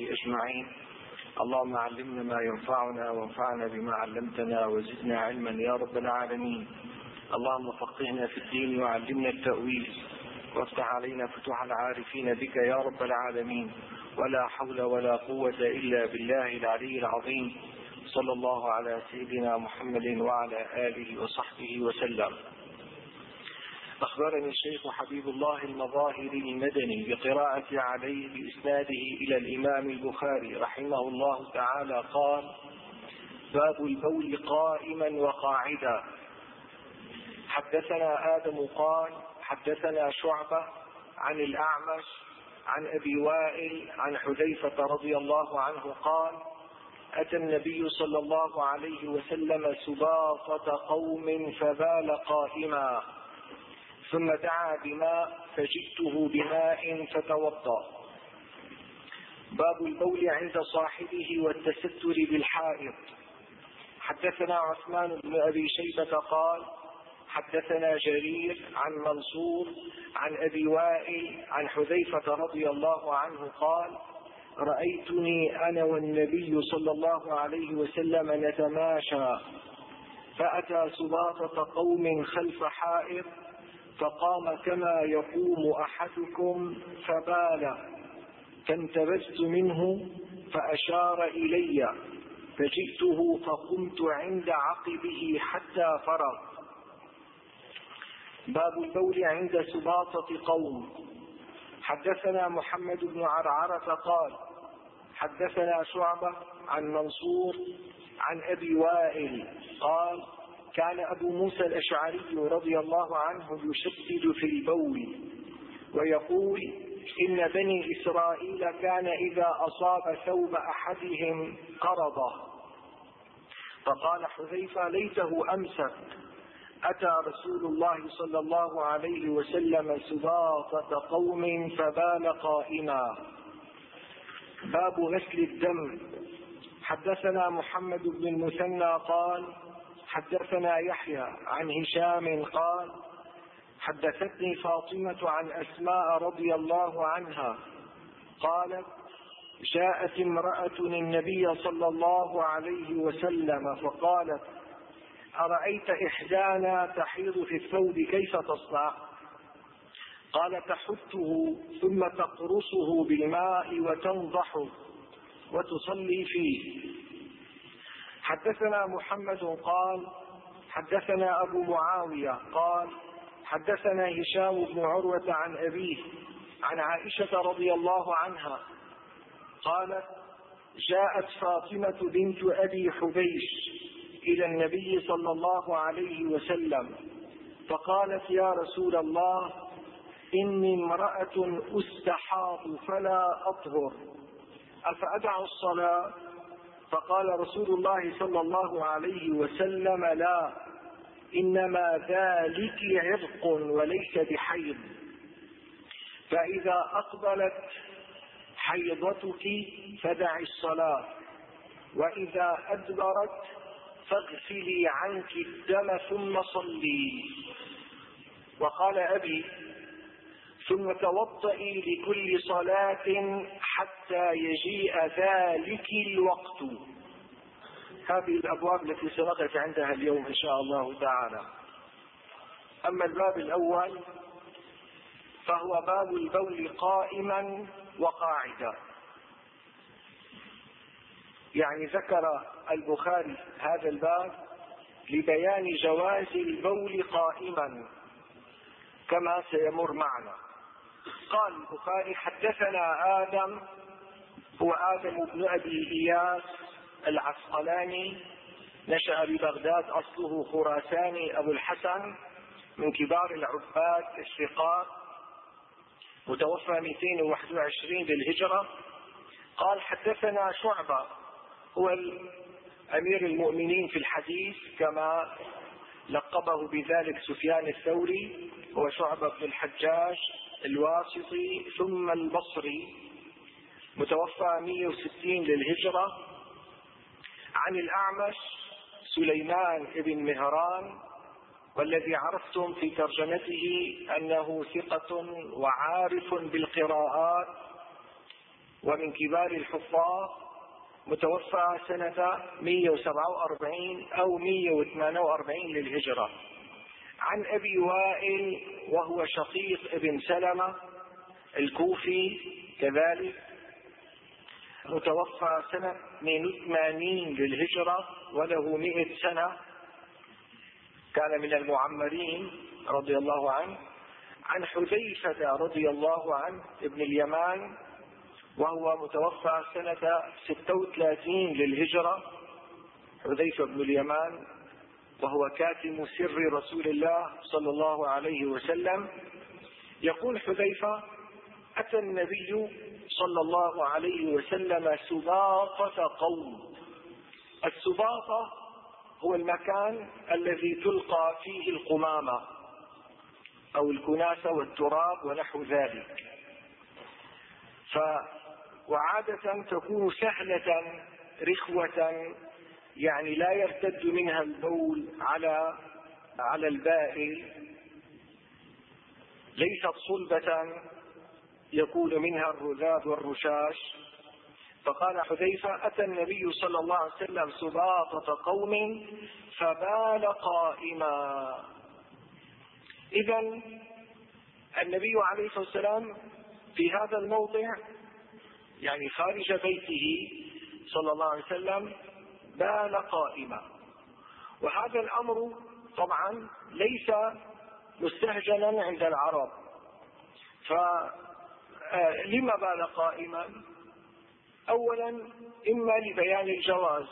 أجمعين. اللهم علمنا ما ينفعنا وانفعنا بما علمتنا وزدنا علما يا رب العالمين. اللهم فقهنا في الدين وعلمنا التأويل وافتح علينا فتوح العارفين بك يا رب العالمين. ولا حول ولا قوة إلا بالله العلي العظيم. صلى الله على سيدنا محمد وعلى آله وصحبه وسلم. أخبرني الشيخ حبيب الله المظاهري المدني بقراءة عليه بإسناده إلى الإمام البخاري رحمه الله تعالى قال: باب البول قائما وقاعدا. حدثنا آدم قال: حدثنا شعبة عن الأعمش عن أبي وائل عن حذيفة رضي الله عنه قال: أتى النبي صلى الله عليه وسلم سباطة قوم فبال قائما، ثم دعا بماء فجئته بماء فتوضأ. باب البول عند صاحبه والتستر بالحائط. حدثنا عثمان بن أبي شيبة قال: حدثنا جرير عن منصور عن أبي وائل عن حذيفة رضي الله عنه قال: رأيتني أنا والنبي صلى الله عليه وسلم نتماشى، فأتى سباطة قوم خلف حائط فقام كما يقوم أحدكم فبال، فانتبذت منه فأشار إلي فجئته فقمت عند عقبه حتى فرغ. باب البول عند سباطة قوم. حدثنا محمد بن عرعرة قال: حدثنا شعبة عن منصور عن أبي وائل قال: كان أبو موسى الأشعري رضي الله عنه يشدد في البول ويقول: إن بني إسرائيل كان إذا أصاب ثوب أحدهم قرضه. فقال حذيفة: ليته أمسك. أتى رسول الله صلى الله عليه وسلم سباطة قوم فبال قائما. باب غسل الدم. حدثنا محمد بن المثنى قال: حدثنا يحيى عن هشام قال: حدثتني فاطمة عن أسماء رضي الله عنها قالت: جاءت امرأة النبي صلى الله عليه وسلم فقالت: أرأيت إحدانا تحيض في الثوب كيف تصنع؟ قال: تحته ثم تقرصه بالماء وتنضحه وتصلي فيه. حدثنا محمد قال: حدثنا أبو معاوية قال: حدثنا هشام بن عروة عن أبيه عن عائشة رضي الله عنها قالت: جاءت فاطمة بنت أبي حبيش إلى النبي صلى الله عليه وسلم فقالت: يا رسول الله، إني امرأة أستحاض فلا أطهر، أفأدع الصلاة؟ فقال رسول الله صلى الله عليه وسلم: لا، إنما ذلك عرق وليس بحيض، فإذا أقبلت حيضتك فدعي الصلاة، وإذا أدبرت فاغسلي عنك الدم ثم صلي. وقال أبي: ثم توضئي لكل صلاة حتى يجيء ذلك الوقت. هذه الأبواب التي سنقف عندها اليوم إن شاء الله تعالى. أما الباب الأول فهو باب البول قائما وقاعدا. يعني ذكر البخاري هذا الباب لبيان جواز البول قائما كما سيمر معنا. قال البخاري: حدثنا آدم، هو آدم بن أبي إياس العسقلاني، نشأ ببغداد، أصله خراساني، أبو الحسن، من كبار العباد الثقات، متوفى 221 للهجرة. قال: حدثنا شعبة، هو أمير المؤمنين في الحديث كما لقبه بذلك سفيان الثوري، هو شعبة بن الحجاج الواسطي ثم البصري، متوفى 160 للهجرة. عن الأعمش سليمان بن مهران، والذي عرفتم في ترجمته أنه ثقة وعارف بالقراءات، ومن كبار الحفاظ، متوفى سنة 147 أو 148 للهجرة. عن أبي وائل وهو شقيق ابن سلمة الكوفي كذلك، متوفى سنة 82 للهجرة وله 100 سنة، كان من المعمرين رضي الله عنه. عن حذيفة رضي الله عنه ابن اليمان وهو متوفى سنة 36 للهجرة، حذيفة بن اليمان وهو كاتم سر رسول الله صلى الله عليه وسلم. يقول حذيفة: أتى النبي صلى الله عليه وسلم سباطة قوم. السباطة هو المكان الذي تلقى فيه القمامة أو الكناسة والتراب ونحو ذلك، وعادة تكون سهلة رخوة، يعني لا يرتد منها البول على البائل، ليست صلبة يكون منها الرذاذ والرشاش. فقال حذيفة: أتى النبي صلى الله عليه وسلم سباطة قوم فبال قائما. إذن النبي عليه الصلاة والسلام في هذا الموضع، يعني خارج بيته صلى الله عليه وسلم، بال قائما. وهذا الأمر طبعا ليس مستهجنا عند العرب، فلما بال قائما؟ أولا إما لبيان الجواز،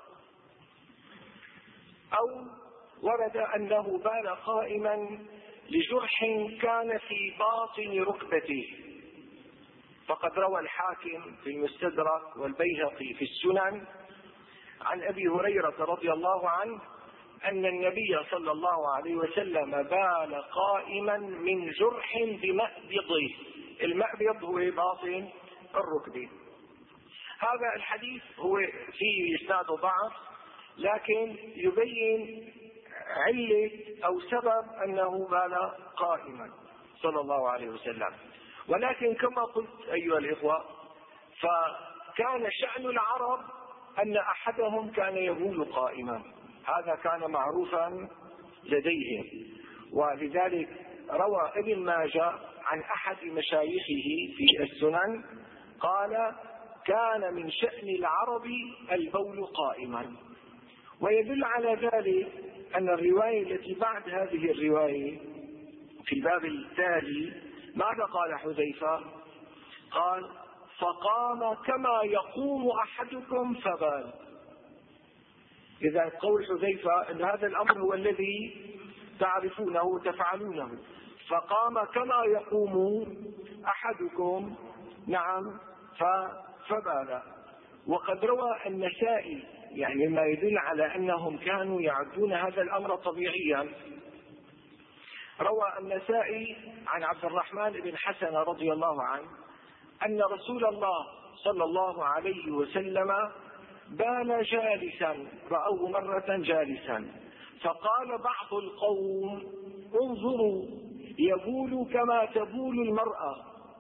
أو ورد أنه بال قائما لجرح كان في باطن ركبته، فقد روى الحاكم في المستدرك والبيهقي في السنن عن أبي هريرة رضي الله عنه أن النبي صلى الله عليه وسلم بال قائما من جرح بمأبضه. المأبض هو باطن الركبة. هذا الحديث هو فيه إسناد ضعف، لكن يبين علة أو سبب أنه بال قائما صلى الله عليه وسلم. ولكن كما قلت أيها الإخوة، فكان شأن العرب أن أحدهم كان يبول قائما، هذا كان معروفا لديهم. ولذلك روى ابن ماجه عن أحد مشايخه في السنن قال: كان من شأن العرب البول قائما. ويدل على ذلك أن الرواية التي بعد هذه الرواية في الباب التالي ماذا قال حذيفة؟ قال: فقام كما يقوم أحدكم فبال. إذا قول حذيفة أن هذا الأمر هو الذي تعرفونه وتفعلونه، فقام كما يقوم أحدكم، نعم، فبال. وقد روى النسائي، يعني ما يدل على أنهم كانوا يعدون هذا الأمر طبيعيا، روى النسائي عن عبد الرحمن بن حسن رضي الله عنه أن رسول الله صلى الله عليه وسلم بال جالسا، رأوه مرة جالسا، فقال بعض القوم: انظروا يبول كما تبول المرأة.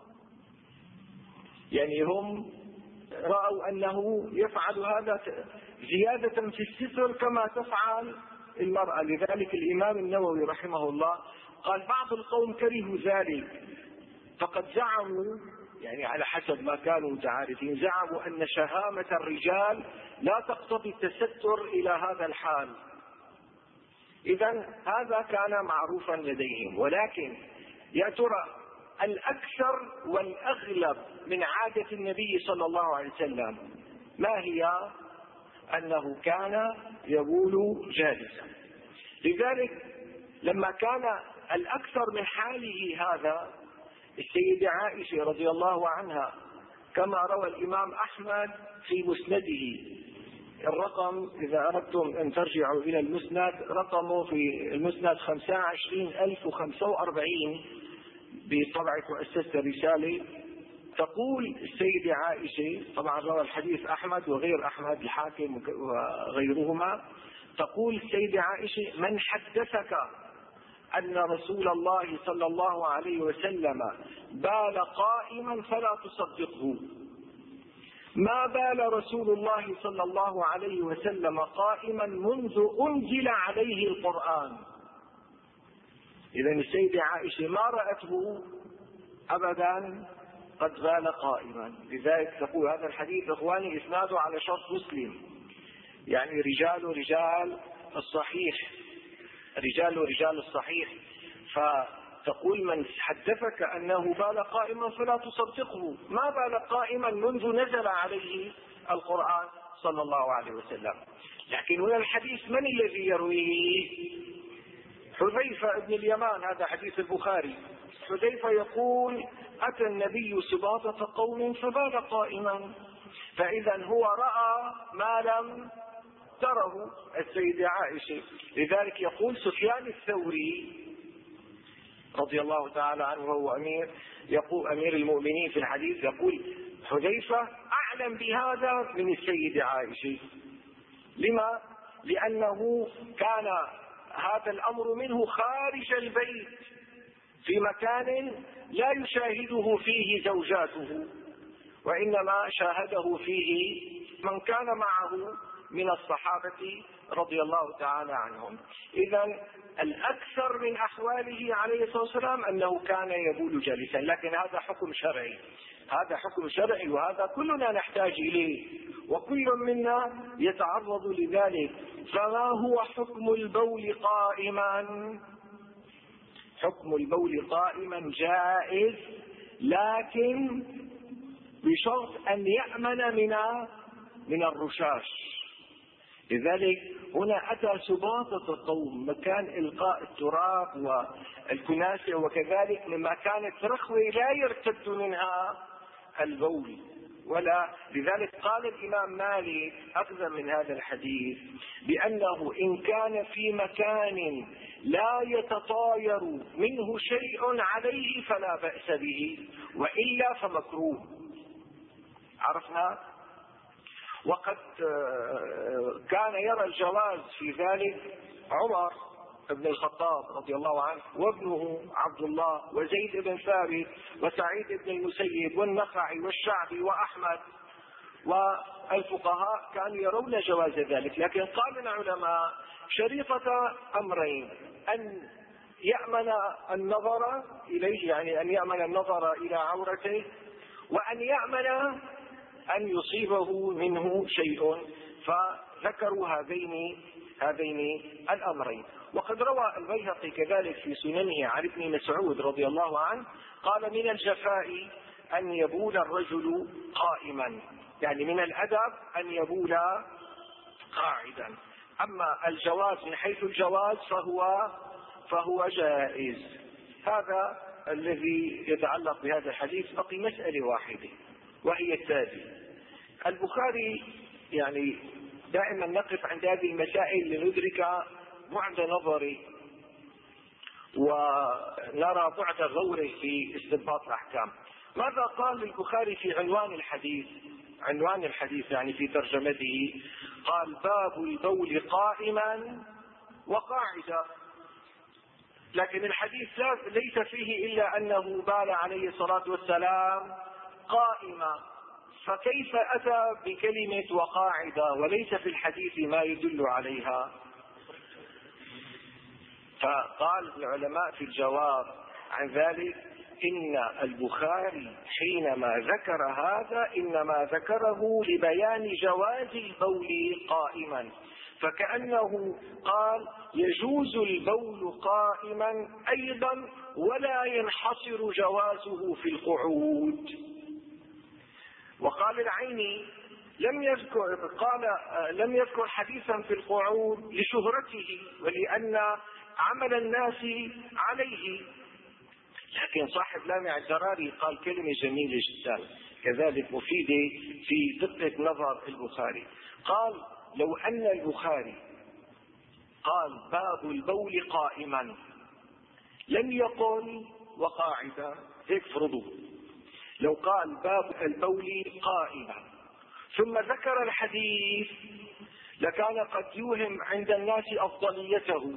يعني هم رأوا أنه يفعل هذا زيادة في الستر كما تفعل المرأة. لذلك الإمام النووي رحمه الله قال: بعض القوم كرهوا ذلك، فقد زعموا، يعني على حسب ما كانوا متعارفين، زعموا أن شهامة الرجال لا تقتضي التستر إلى هذا الحال. إذن هذا كان معروفا لديهم. ولكن يا ترى الأكثر والأغلب من عادة النبي صلى الله عليه وسلم ما هي؟ أنه كان يبول جالسا. لذلك لما كان الأكثر من حاله هذا، السيدة عائشة رضي الله عنها كما روى الإمام أحمد في مسنده، الرقم إذا أردتم أن ترجعوا إلى المسند، رقمه في المسند 25045 بطبعة مؤسسة الرسالة. تقول السيدة عائشة، طبعا روى الحديث أحمد وغير أحمد، الحاكم وغيرهما، تقول السيدة عائشة: من حدثك أن رسول الله صلى الله عليه وسلم بال قائما فلا تصدقه. ما بال رسول الله صلى الله عليه وسلم قائما منذ أنزل عليه القرآن. إذا السيدة عائشة ما رأته أبدا قد بال قائما. لذلك تقول هذا الحديث إخواني إسناده على شرط مسلم، يعني رجال الصحيح، رجال الصحيح. فتقول من حدثك أنه بال قائما فلا تصدقه. ما بال قائما منذ نزل عليه القرآن صلى الله عليه وسلم. لكن هنا الحديث من الذي يرويه؟ حذيفة بن اليمان، هذا حديث البخاري. حذيفة يقول أتى النبي سباطة قوم فبال قائما، فإذا هو رأى ما لم تره السيدة عائشة. لذلك يقول سفيان الثوري رضي الله تعالى عنه وهو يقول أمير المؤمنين في الحديث، يقول حذيفة أعلم بهذا من السيدة عائشة. لما؟ لأنه كان هذا الأمر منه خارج البيت في مكان لا يشاهده فيه زوجاته، وإنما شاهده فيه من كان معه من الصحابة رضي الله تعالى عنهم. إذن الأكثر من أحواله عليه الصلاة والسلام أنه كان يبول جالسا، لكن هذا حكم شرعي، هذا حكم شرعي، وهذا كلنا نحتاج إليه وكل منا يتعرض لذلك. فما هو حكم البول قائما؟ حكم البول قائما جائز، لكن بشرط أن يأمن من الرشاش. لذلك هنا أتى سباطة قوم، مكان إلقاء التراب والكناسة، وكذلك من مكانة رخوة لا يرتد منها البول ولا. لذلك قال الإمام مالك أخذا من هذا الحديث بأنه إن كان في مكان لا يتطاير منه شيء عليه فلا بأس به، وإلا فمكروه. عرفنا؟ وقد كان يرى الجواز في ذلك عمر بن الخطاب رضي الله عنه وابنه عبد الله وزيد بن ثابت وسعيد بن المسيب والنخعي والشعبي وأحمد، والفقهاء كانوا يرون جواز ذلك. لكن قال العلماء شريطة أمرين: أن يأمن النظر إليه، يعني أن يأمن النظر إلى عورته، وأن يأمن أن يصيبه منه شيء. فذكروا هذين الأمرين. وقد روى البيهقي كذلك في سننه عن ابن مسعود رضي الله عنه قال من الجفاء أن يبول الرجل قائما، يعني من الأدب أن يبول قاعدا. أما الجواز من حيث الجواز فهو جائز. هذا الذي يتعلق بهذا الحديث. بقي مسألة واحدة وهي التالي: البخاري يعني دائما نقف عند هذه المسائل لندرك بعد نظري ونرى بعد غوره في استنباط الأحكام. ماذا قال البخاري في عنوان الحديث يعني في ترجمته؟ قال: باب البول قائما وقاعدا. لكن الحديث ليس فيه إلا أنه بال عليه الصلاة والسلام قائما، فكيف أتى بكلمة وقاعدة وليس في الحديث ما يدل عليها؟ فقال العلماء في الجواب عن ذلك إن البخاري حينما ذكر هذا إنما ذكره لبيان جواز البول قائما، فكأنه قال يجوز البول قائما أيضا ولا ينحصر جوازه في القعود. وقال العيني لم يذكر حديثا في القعود لشهرته ولأن عمل الناس عليه. لكن صاحب لامع الزراري قال كلمة جميلة جدا كذلك مفيدة في دقة نظر البخاري. قال: لو أن البخاري قال باب البول قائما لم يقل وقاعدا، هيك فرضوا. لو قال باب البول قائما ثم ذكر الحديث لكان قد يوهم عند الناس أفضليته،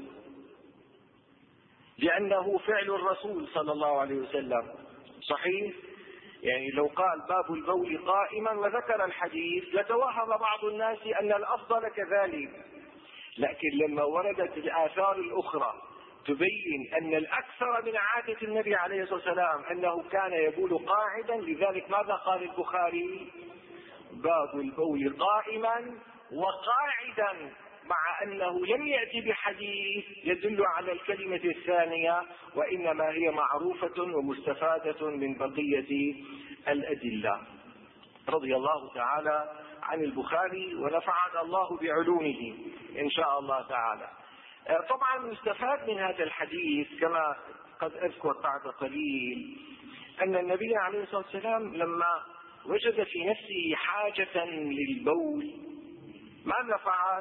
لأنه فعل الرسول صلى الله عليه وسلم. صحيح؟ يعني لو قال باب البول قائما وذكر الحديث لتوهم بعض الناس أن الأفضل كذلك، لكن لما وردت الآثار الأخرى تبين أن الأكثر من عادة النبي عليه الصلاة والسلام أنه كان يبول قاعدا، لذلك ماذا قال البخاري؟ باب البول قائما وقاعدا، مع أنه لم يأتي بحديث يدل على الكلمة الثانية، وإنما هي معروفة ومستفادة من بقية الأدلة. رضي الله تعالى عن البخاري ونفعنا الله بعلومه إن شاء الله تعالى. طبعا يستفاد من هذا الحديث كما قد أذكر بعد قليل أن النبي عليه الصلاة والسلام لما وجد في نفسه حاجة للبول ماذا فعل؟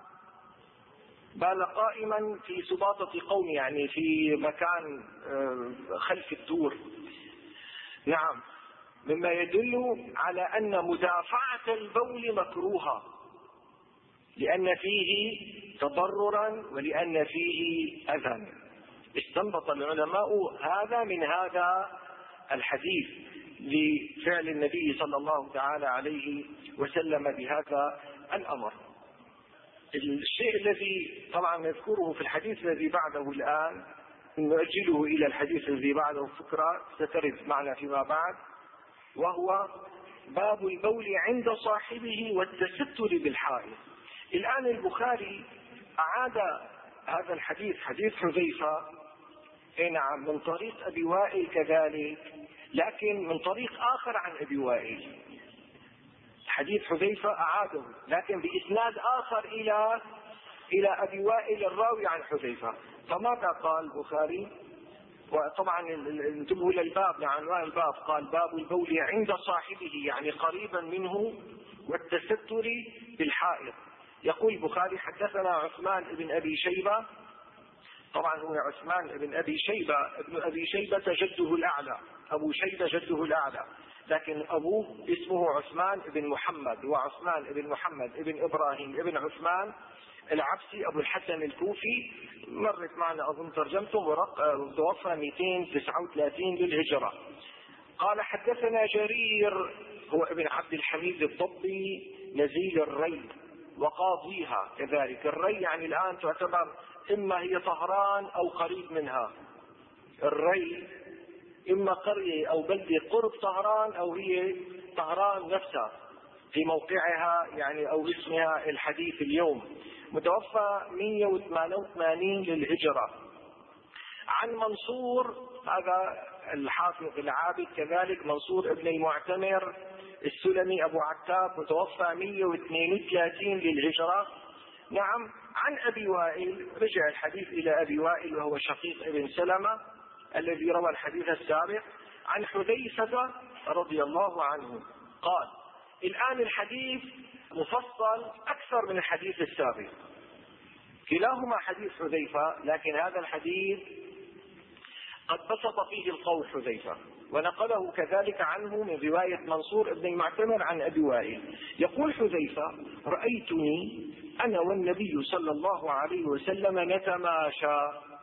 بال قائما في سباطة قوم، يعني في مكان خلف الدور. نعم، مما يدل على أن مدافعة البول مكروهة، لأن فيه تضررا ولأن فيه أذى. استنبط العلماء هذا من هذا الحديث لفعل النبي صلى الله تعالى عليه وسلم بهذا الأمر. الشيء الذي طبعا نذكره في الحديث الذي بعده الآن نؤجله إلى الحديث الذي بعده فكرة سترد معنا فيما بعد، وهو باب البول عند صاحبه والتستر بالحائط. الآن البخاري أعاد هذا الحديث، حديث حذيفة، نعم، من طريق أبي وائل كذلك، لكن من طريق آخر عن أبي وائل. حديث حذيفة أعاده لكن بإسناد آخر إلى أبي وائل الراوي عن حذيفة. فماذا قال البخاري؟ وطبعا انتبهوا للباب، لعنوان الباب، قال باب البول عند صاحبه، يعني قريبا منه، والتستر بالحائط. يقول البخاري حدثنا عثمان بن أبي شيبة، طبعا هو عثمان بن أبي شيبة، ابن أبي شيبة جده الأعلى، أبو شيبة جده الأعلى، لكن أبوه اسمه عثمان بن محمد، وعثمان بن محمد بن إبراهيم بن عثمان العبسي أبو الحسن الكوفي، مرت معنا أظن ترجمته، توفى 239 للهجرة. قال حدثنا جرير هو ابن عبد الحميد الضبي نزيل الري وقاضيها كذلك. الري يعني الآن تعتبر إما هي طهران أو قريب منها. الري إما قرية أو بلدة قرب طهران أو هي طهران نفسها في موقعها يعني أو اسمها الحديث اليوم. متوفى 188 للهجرة. عن منصور، هذا الحافظ العابد كذلك، منصور ابن المعتمر السلمي أبو عتاب، متوفى 132 للهجرة. نعم. عن أبي وائل، رجع الحديث إلى أبي وائل وهو شقيق ابن سلمة الذي روى الحديث السابق، عن حذيفة رضي الله عنه قال. الآن الحديث مفصل أكثر من الحديث السابق، كلاهما حديث حذيفة، لكن هذا الحديث قد بسط فيه القول حذيفة، ونقله كذلك عنه من رواية منصور ابن المعتمر عن أبي وائل. يقول حذيفة: رأيتني أنا والنبي صلى الله عليه وسلم نتماشى،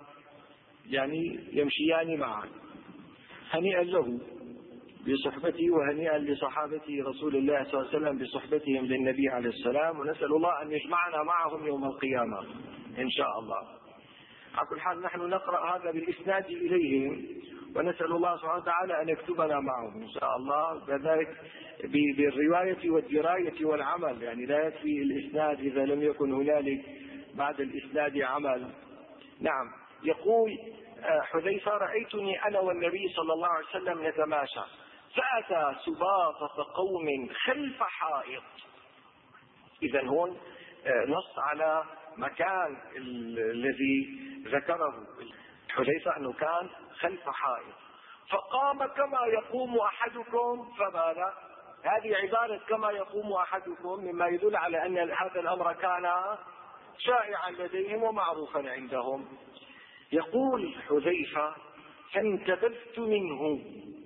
يعني يمشيان معا، هنيئا له بصحبته وهنيئا لصحابة رسول الله صلى الله عليه وسلم بصحبتهم للنبي عليه السلام، ونسأل الله أن يجمعنا معهم يوم القيامة إن شاء الله. على كل حال نحن نقرأ هذا بالإسناد إليهم، ونسأل الله سبحانه وتعالى أن يكتبنا معهم إن شاء الله، كذلك بالرواية والدراية والعمل، يعني لا يكفي الإسناد إذا لم يكن هنالك بعد الإسناد عمل. نعم. يقول حذيفة: رأيتني أنا والنبي صلى الله عليه وسلم نتماشى، فأتى سباطة قوم خلف حائط. إذا هون نص على مكان الذي ذكره حذيفة أنه كان خلف حائط، فقام كما يقوم أحدكم فبال. هذه عبارة كما يقوم أحدكم مما يدل على أن هذا الأمر كان شائعا لديهم ومعروفا عندهم. يقول حذيفة: فانتبذت منه.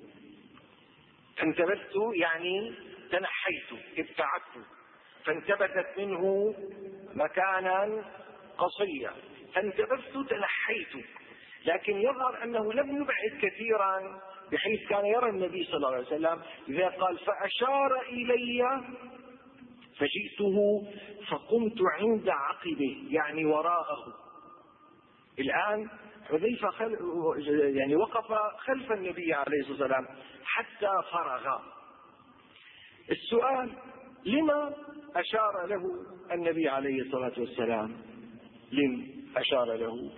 انتبذت يعني تنحيت، ابتعدت، فانتبذت منه مكانا قصيا، فانتبذت تنحيت، لكن يظهر أنه لم يبعد كثيرا بحيث كان يرى النبي صلى الله عليه وسلم. إذا قال فأشار إلي فجئته فقمت عند عقبه، يعني وراءه. الآن حذيفة يعني وقف خلف النبي عليه الصلاة والسلام حتى فرغ. السؤال: لما أشار له النبي عليه الصلاة والسلام؟ لم أشار له؟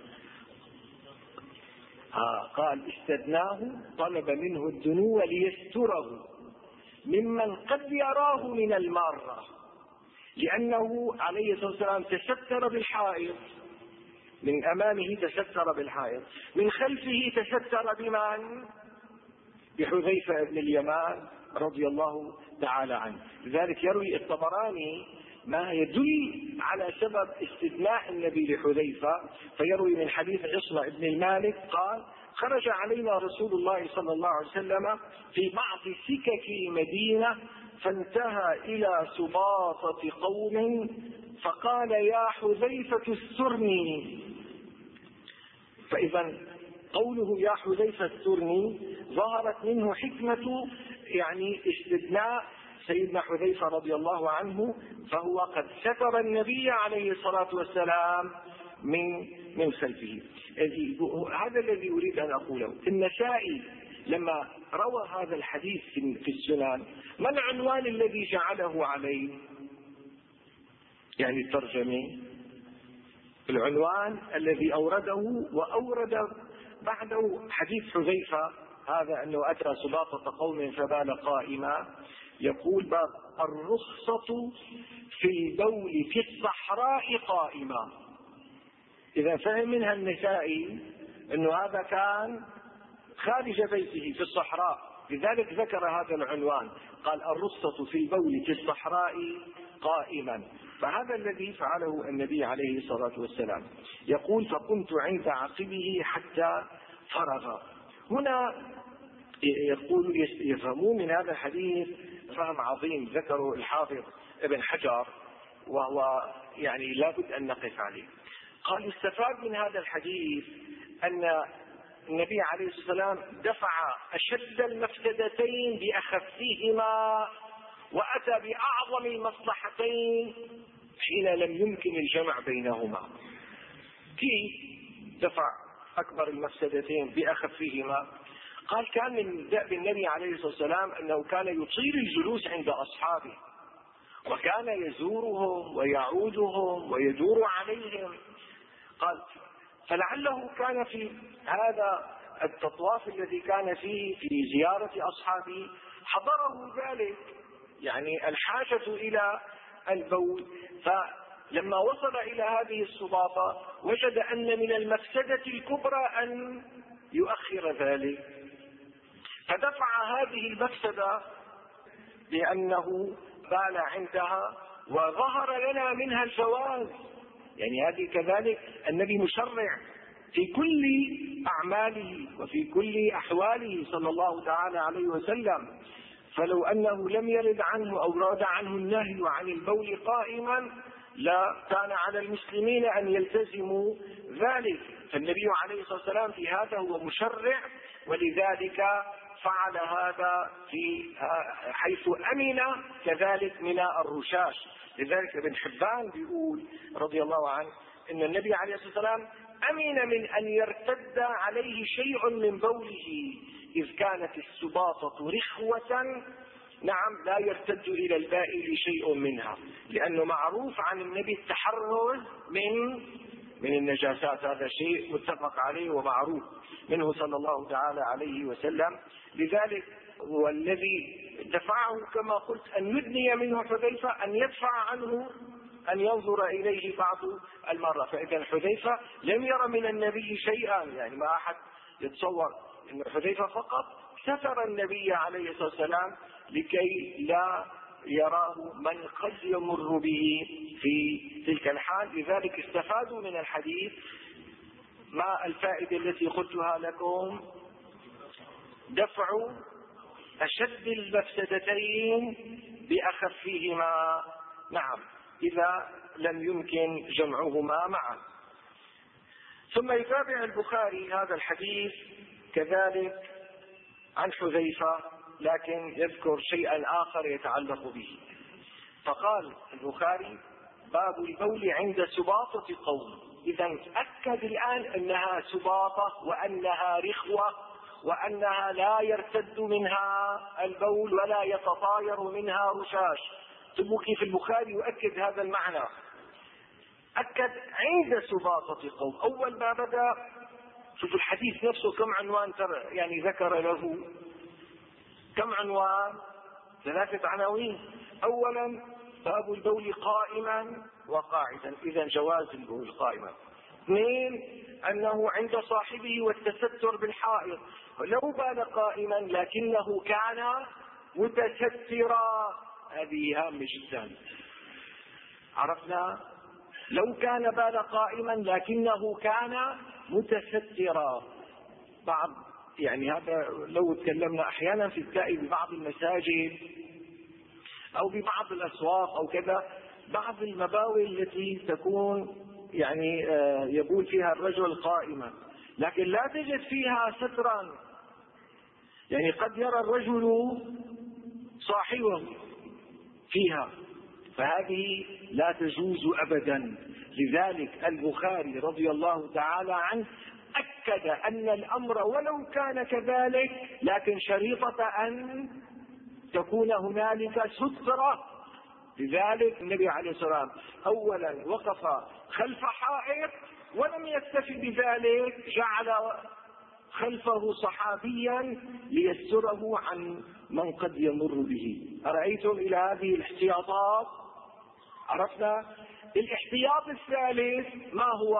قال: استدناه، طلب منه الدنو ليستره ممن قد يراه من المارة، لأنه عليه الصلاة والسلام تستر بالحائط، من أمامه تستر بالحائط، من خلفه تستر بمن؟ بحذيفة بن اليمان رضي الله تعالى عنه. لذلك يروي الطبراني ما يدل على سبب استثناء النبي لحذيفة، فيروي من حديث عصمة بن المالك قال: خرج علينا رسول الله صلى الله عليه وسلم في بعض سكك المدينة فانتهى إلى سباطة قوم فقال: يا حذيفة استرني. فإذا قوله يا حذيفة استرني ظهرت منه حكمة يعني استثناء سيدنا حذيفة رضي الله عنه، فهو قد ستر النبي عليه الصلاة والسلام من خلفه. هذا الذي أريد أن أقوله. النسائي لما روى هذا الحديث في السنن، ما العنوان الذي جعله عليه؟ يعني الترجمة، العنوان الذي أورده، وأورد بعده حديث حذيفة هذا أنه أتى سباطة قوم فبال قائما، يقول: باب الرخصة في البول في الصحراء قائما. إذا فهم منها النسائي أنه هذا كان خارج بيته في الصحراء، لذلك ذكر هذا العنوان، قال: الرخصة في البول في الصحراء قائما. فهذا الذي فعله النبي عليه الصلاة والسلام. يقول: فقمت عند عقبه حتى فرغ. هنا يقول يفهمون من هذا الحديث فهم عظيم ذكره الحافظ ابن حجر، وهو يعني لابد أن نقف عليه. قال: يستفاد من هذا الحديث أن النبي عليه الصلاة والسلام دفع أشد المفسدتين بأخفيهما، وأتى بأعظم المصلحتين حين لم يمكن الجمع بينهما. كيف دفع أكبر المفسدتين بأخفيهما؟ قال: كان من دأب النبي عليه الصلاة والسلام أنه كان يطيل الجلوس عند أصحابه، وكان يزورهم ويعودهم ويدور عليهم. قال: فلعله كان في هذا التطواف الذي كان فيه في زيارة أصحابه حضره ذلك، يعني الحاجة إلى البول. فلما وصل إلى هذه السباطة وجد أن من المفسدة الكبرى أن يؤخر ذلك، فدفع هذه المفسدة بأنه بال عندها، وظهر لنا منها الجواز. يعني هذه كذلك النبي مشرع في كل أعماله وفي كل أحواله صلى الله تعالى عليه وسلم. فلو أنه لم يرد عنه أو رد عنه النهي عن البول قائما لا كان على المسلمين أن يلتزموا ذلك. فالنبي عليه الصلاة والسلام في هذا هو مشرع، ولذلك فعل هذا في حيث أمن كذلك من الرشاش. لذلك ابن حبان بيقول رضي الله عنه إن النبي عليه الصلاة والسلام أمن من أن يرتد عليه شيء من بوله، إذ كانت السباطة رخوة نعم لا يرتد إلى البائل شيء منها، لأنه معروف عن النبي التحرز من النجاسات، هذا شيء متفق عليه ومعروف منه صلى الله تعالى عليه وسلم. لذلك هو الذي دفعه كما قلت أن يدني منه حذيفة، أن يدفع عنه أن ينظر إليه بعض المرة. فإذا حذيفة لم ير من النبي شيئا، يعني ما أحد يتصور أن حذيفة فقط ستر النبي عليه الصلاة والسلام لكي لا يراه من قد يمر به في تلك الحال. لذلك استفادوا من الحديث ما الفائدة التي قلتها لكم: دفع أشد المفسدتين بأخفهما، نعم إذا لم يمكن جمعهما معا. ثم يتابع البخاري هذا الحديث كذلك عن حذيفة، لكن يذكر شيئا آخر يتعلق به. فقال البخاري: باب البول عند سباطة قوم. إذا أكد الآن أنها سباطة وأنها رخوة وأنها لا يرتد منها البول ولا يتطاير منها رشاش. تبقى كيف البخاري يؤكد هذا المعنى؟ أكد عند سباطة قوم. أول ما بدأ شوف الحديث نفسه كم عنوان يعني ذكر له، كم عنوان؟ 3 عناوين. أولا باب البول قائما وقاعدا، إذا جواز البول قائما. 2 أنه عند صاحبه والتستر بالحائط، لو بال قائما لكنه كان متسترا، هذه هامة جدا. عرفنا؟ لو كان بال قائما لكنه كان متسترا. بعض يعني هذا لو تكلمنا أحيانا في تلاقي ببعض المساجد أو ببعض الأسواق أو كذا بعض المباول التي تكون يعني يبول فيها الرجل قائما، لكن لا تجد فيها سترا، يعني قد يرى الرجل صاحبه فيها، فهذه لا تجوز أبدا. لذلك البخاري رضي الله تعالى عنه أكد أن الأمر ولو كان كذلك لكن شريطة أن تكون هنالك سترة. لذلك النبي عليه الصلاة والسلام أولا وقف خلف حائط، ولم يكتفي بذلك جعل خلفه صحابيا ليستره عن من قد يمر به. أرأيتم إلى هذه الاحتياطات؟ عرفنا. الاحتياط الثالث ما هو؟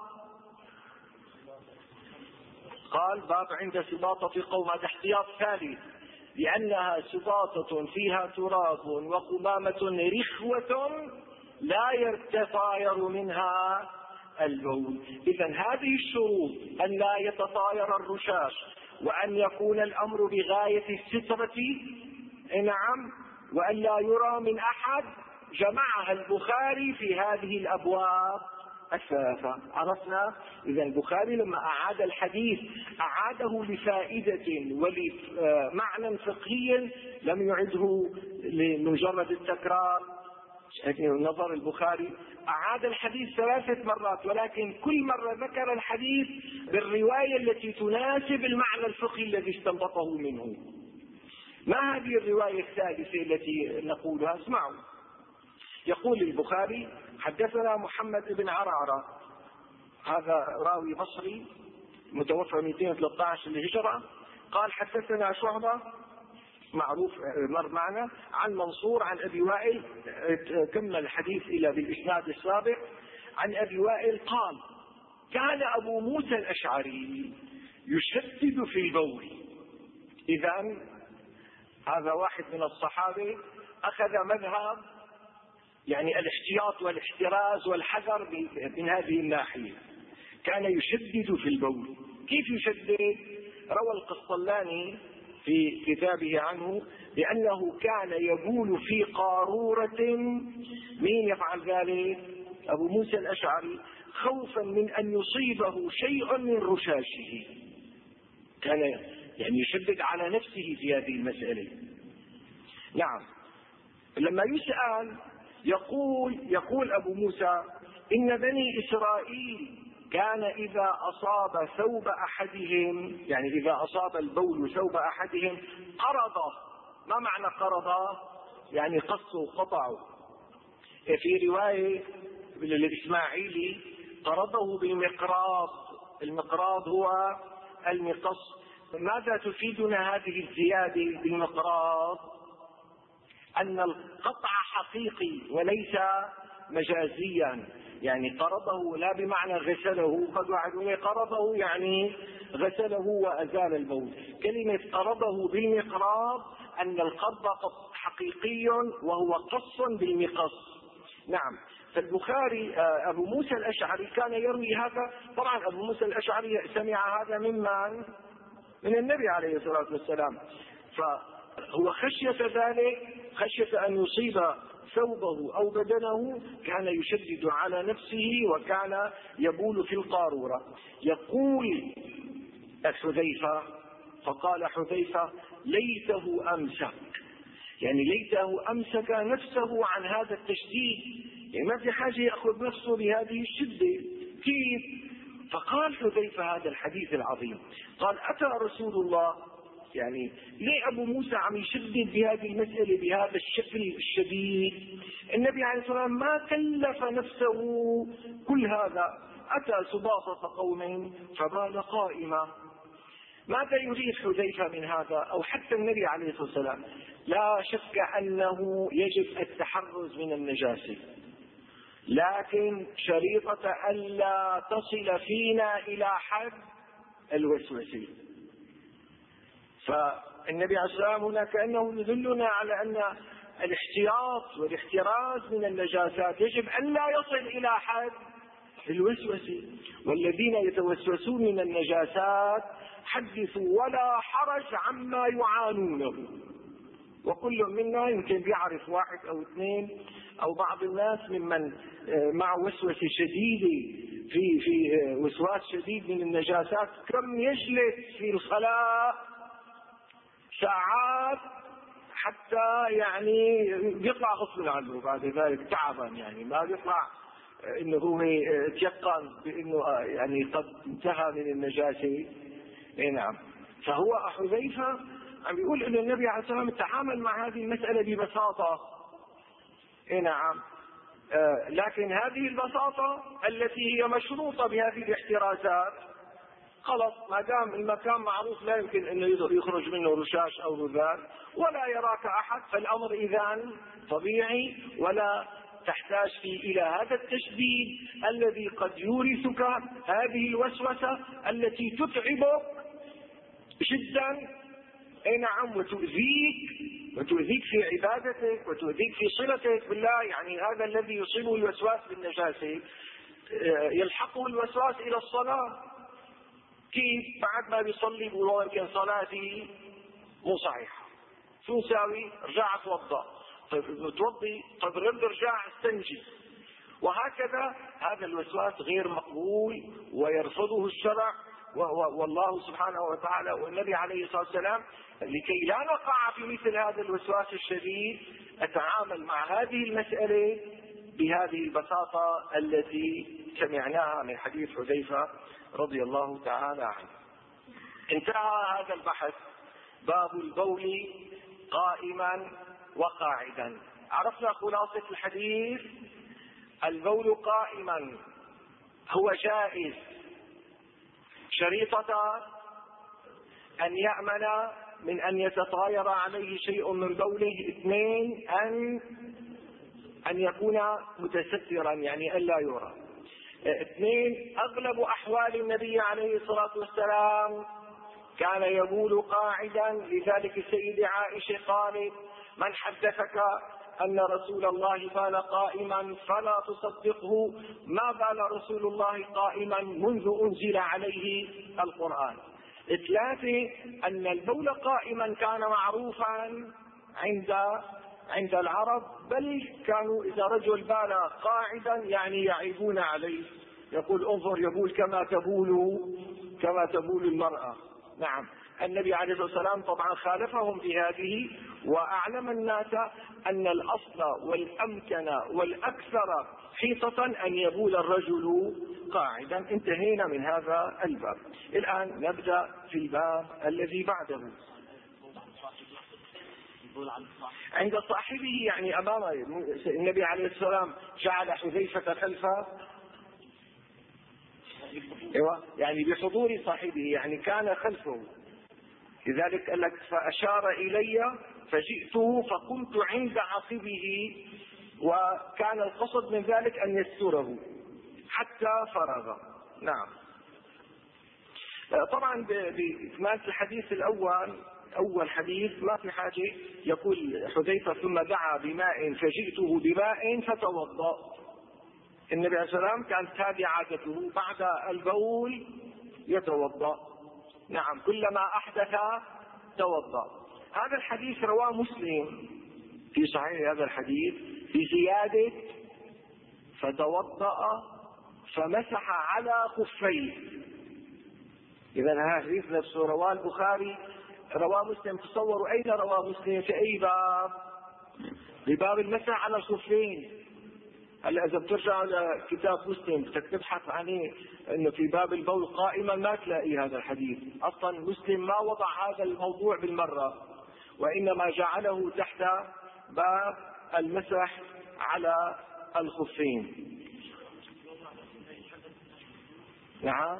قال باب عند سباطة قوم، هذا احتياط ثالث، لأنها سباطة فيها تراب وقمامة رخوة لا يتطاير منها البول. إذا هذه الشروط أن لا يتطاير الرشاش، وأن يكون الأمر بغاية السترة، نعم، وأن لا يرى من أحد، جمعها البخاري في هذه الأبواب الثلاثة. عرفنا؟ إذا البخاري لما أعاد الحديث أعاده لفائدة ولمعنى فقهي، لم يعده لمجرد التكرار. نظر البخاري أعاد الحديث 3 مرات، ولكن كل مرة ذكر الحديث بالرواية التي تناسب المعنى الفقهي الذي استنبطه منه. ما هذه الرواية الثالثة التي نقولها؟ اسمعوا. يقول البخاري: حدثنا محمد بن عرعرة، هذا راوي مصري متوفى 213 للهجرة، قال حدثنا شعبة معروف مر معنا عن منصور عن أبي وائل، كمل الحديث إلى بالإسناد السابق، عن أبي وائل قال: كان أبو موسى الأشعري يشدد في البول. إذن هذا واحد من الصحابة أخذ مذهب يعني الاحتياط والاحتراز والحذر من هذه الناحية، كان يشدد في البول. كيف يشدد؟ روى القسطلاني في كتابه عنه بأنه كان يبول في قارورة. مين يفعل ذلك؟ أبو موسى الأشعري، خوفا من أن يصيبه شيء من رشاشه. كان يعني يشدد على نفسه في هذه المسألة. نعم. لما يسأل يقول أبو موسى: إن بني إسرائيل كان إذا أصاب ثوب أحدهم، يعني إذا أصاب البول ثوب أحدهم قرضه. ما معنى قرضه؟ يعني قصه قطعه. في رواية للإسماعيلي قرضه بالمقراض. المقراض هو المقص. ماذا تفيدنا هذه الزيادة بالمقراض؟ أن القطع حقيقي وليس مجازيا، يعني قرضه لا بمعنى غسله، قد واحد قرضه يعني غسله وأزال البول. كلمة قرضه بالمقراض أن القرض حقيقي وهو قص بالمقص. نعم. فالبخاري أبو موسى الأشعري كان يروي هذا. طبعا أبو موسى الأشعري سمع هذا من النبي عليه الصلاة والسلام، فهو خشية ذلك، خشية أن يصيب ثوبه أو بدنه، كان يشدد على نفسه وكان يبول في القارورة. يقول حذيفة: فقال حذيفة ليته أمسك، يعني ليته أمسك نفسه عن هذا التشديد، يعني ما في حاجة يأخذ نفسه بهذه الشدة، كيف؟ فقال حذيفة هذا الحديث العظيم، قال أتى رسول الله، يعني ليه أبو موسى عم يشدد بهذه المسألة بهذا الشكل الشديد؟ النبي عليه الصلاة والسلام ما كلف نفسه كل هذا، أتى سباطة قوم فبال قائما. ماذا يريد حذيفة من هذا؟ أو حتى النبي عليه الصلاة والسلام؟ لا شك أنه يجب التحرز من النجاسة، لكن شريطة ألا تصل فينا إلى حد الوسوسة. فالنبي عليه الصلاة والسلام هنا كأنه يدلنا على أن الاحتياط والاحتراز من النجاسات يجب أن لا يصل إلى حد الوسوسة. والذين يتوسوسون من النجاسات حدثوا ولا حرج عما يعانونه، وكل منا يمكن يعرف واحد أو اثنين أو بعض الناس ممن مع وسوسة شديدة في وسواس شديد من النجاسات، كم يجلس في الخلاء ساعات حتى يعني بيطلع غصب عنه بعد ذلك تعبا، يعني ما بيطلع انه هو يتيقن بانه يعني قد انتهى من النجاسة. نعم. فهو حذيفة عم بيقول انه النبي عليه الصلاة والسلام تعامل مع هذه المسألة ببساطة. نعم. لكن هذه البساطة التي هي مشروطة بهذه الاحترازات، خلص ما دام المكان معروف لا يمكن انه يخرج منه رشاش او رذاذ ولا يراك احد، فالامر اذا طبيعي ولا تحتاج فيه الى هذا التشديد الذي قد يورثك هذه الوسوسة التي تتعبك جدا. نعم. وتؤذيك في عبادتك وتؤذيك في صلتك بالله. يعني هذا الذي يصيبه الوسواس بالنجاسة يلحقه الوسواس الى الصلاة. كيف؟ بعد ما بيصلي بيقول يمكن صلاتي مو صحيحة، شو نساوي؟ رجع اتوضا. طيب توضي، طيب رد ارجع استنجي. وهكذا هذا الوسواس غير مقبول ويرفضه الشرع، والله سبحانه وتعالى والنبي عليه الصلاة والسلام لكي لا نقع في مثل هذا الوسواس الشديد أتعامل مع هذه المسألة بهذه البساطة التي سمعناها من حديث حذيفة رضي الله تعالى عنه. انتهى هذا البحث، باب البول قائما وقاعدا. عرفنا خلاصة الحديث: البول قائما هو جائز، شريطة أن يأمن من أن يتطاير عليه شيء من بوله. 2 أن يكون متسترا، يعني ألا يرى. 2 أغلب أحوال النبي عليه الصلاة والسلام كان يبول قاعدا، لذلك السيدة عائشة قالت: من حدثك أن رسول الله بال قائما فلا تصدقه، ما بال رسول الله قائما منذ أنزل عليه القرآن. 3 أن البول قائما كان معروفا عند العرب، بل كانوا إذا رجل بال قاعدا يعني يعيبون عليه، يقول: انظر يبول كما تبول المرأة. نعم. النبي عليه الصلاة والسلام طبعا خالفهم في هذه، وأعلم الناس أن الأصل والأمكن والأكثر حيطة أن يبول الرجل قاعدا. انتهينا من هذا الباب. الآن نبدأ في الباب الذي بعده. عند صاحبه، يعني أمام النبي عليه الصلاة والسلام جعل حذيفة خلفه، يعني بحضور صاحبه، يعني كان خلفه. لذلك قال لك: فأشار إلي فجئته فقمت عند عقبه، وكان القصد من ذلك أن يستره حتى فرغ. نعم. طبعا بإكمال الحديث الأول، أول حديث ما في حاجة، يقول حذيفة: ثم دعا بماء فجئته بماء فتوضأ. النبي عليه الصلاة والسلام كانت هذه عادته، بعد البول يتوضأ. نعم. كلما أحدث توضأ. هذا الحديث رواه مسلم في صحيح هذا الحديث في زيادة: فتوضأ فمسح على خفيه. إذا هذا الحديث نفسه رواه البخاري رواه مسلم. تصوروا أين رواه مسلم؟ في أي باب؟ بباب المسح على الخفين. هلا إذا بترجع لكتاب مسلم بدك تبحث عنه إنه في باب البول قائما ما تلاقي هذا الحديث. أصلا مسلم ما وضع هذا الموضوع بالمرة، وإنما جعله تحت باب المسح على الخفين. نعم.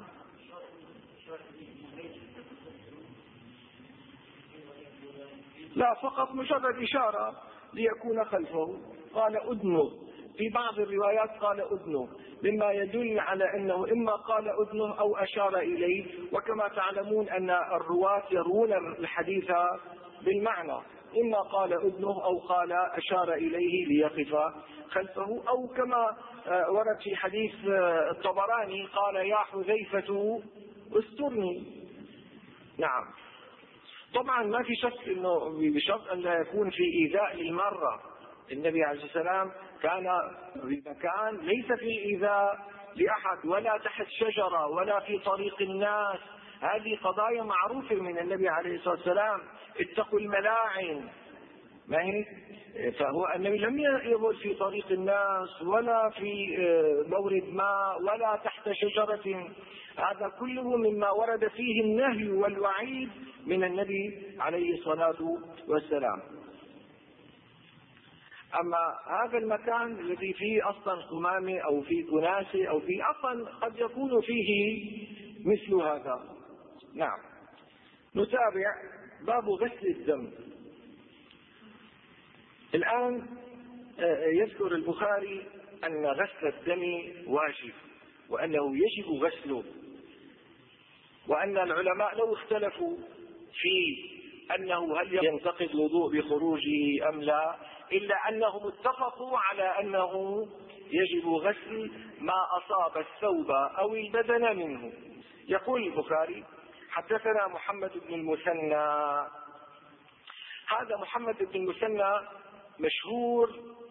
لا، فقط مجرد إشارة ليكون خلفه. قال أذنه، في بعض الروايات قال أذنه، مما يدل على أنه إما قال أذنه أو أشار إليه. وكما تعلمون أن الرواة يروون الحديث بالمعنى، إما قال أذنه أو قال أشار إليه ليقف خلفه، أو كما ورد في حديث الطبراني قال يا حذيفة استرني. نعم. طبعا ما في شك انه بشرط ان لا يكون في ايذاء للمرة. النبي عليه السلام كان في مكان ليس في ايذاء لاحد، ولا تحت شجرة ولا في طريق الناس. هذه قضايا معروفة من النبي عليه الصلاة والسلام. اتقوا الملاعن، ما هيك؟ فهو النبي لم يبول في طريق الناس ولا في مورد ماء ولا تحت شجرة. هذا كله مما ورد فيه النهي والوعيد من النبي عليه الصلاة والسلام. أما هذا المكان الذي فيه أصلا قمامة أو فيه كناسة أو فيه أصلا قد يكون فيه مثل هذا. نعم. نتابع باب غسل الدم. الآن يذكر البخاري أن غسل الدم واجب، وأنه يجب غسله، وأن العلماء لو اختلفوا في أنه هل ينتقد الوضوء بخروجه أم لا، إلا أنهم اتفقوا على أنه يجب غسل ما أصاب الثوب أو البدن منه. يقول البخاري حدثنا محمد بن المثنى. هذا محمد بن المثنى مشهور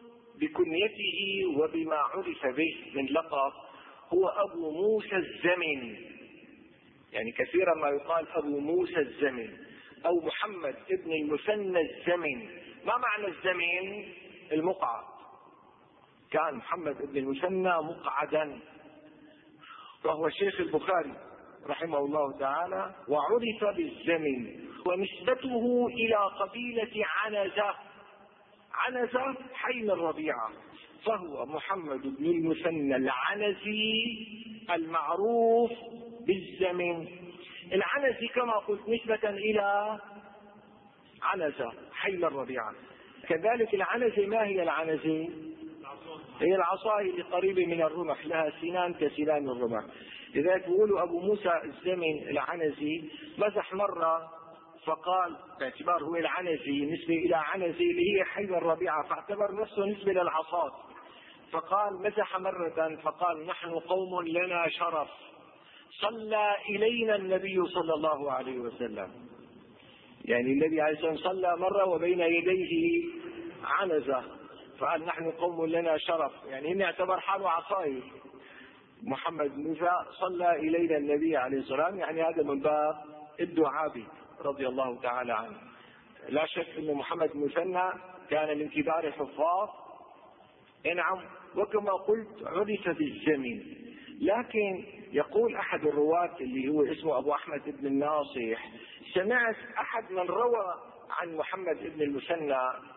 بكنيته وبما عرف به من لقب، هو أبو موسى الزمن. يعني كثيرا ما يقال أبو موسى الزمن أو محمد بن المثنى الزمن. ما معنى الزمن؟ المقعد. كان محمد بن المثنى مقعدا، وهو شيخ البخاري رحمه الله تعالى، وعرف بالزمن، ونسبته إلى قبيلة عنزة. عنزة حي من ربيعة، فهو محمد بن المثنى العنزي المعروف بالزمن. العنزي كما قلت نسبة إلى عنزة حي من ربيعة. كذلك العنزي، ما هي العنزي؟ هي العصاية اللي قريبة من الرمح، لها سنان كسنان الرمح. لذلك يقولوا أبو موسى الزمن العنزي مزح مرة فقال، باعتبار هو العنزي نسبة إلى عنزي اللي هي حي الربيعة، فاعتبر نفسه نسبة للعصاة، فقال مزح مرة فقال نحن قوم لنا شرف صلى إلينا النبي صلى الله عليه وسلم. يعني النبي عليه الصلاة والسلام صلى مرة وبين يديه عنزة، فقال نحن قوم لنا شرف، يعني هنا اعتبر حاله عصاي. محمد موسى صلى إلينا النبي عليه الصلاة والسلام، يعني هذا من باب الدعابي رضي الله تعالى عنه. لا شك أن محمد المثنى كان من كبار الحفاظ. نعم. وكما قلت عرف بالزمن. لكن يقول أحد الرواة اللي هو اسمه أبو أحمد بن الناصح، سمعت أحد من روى عن محمد بن المثنى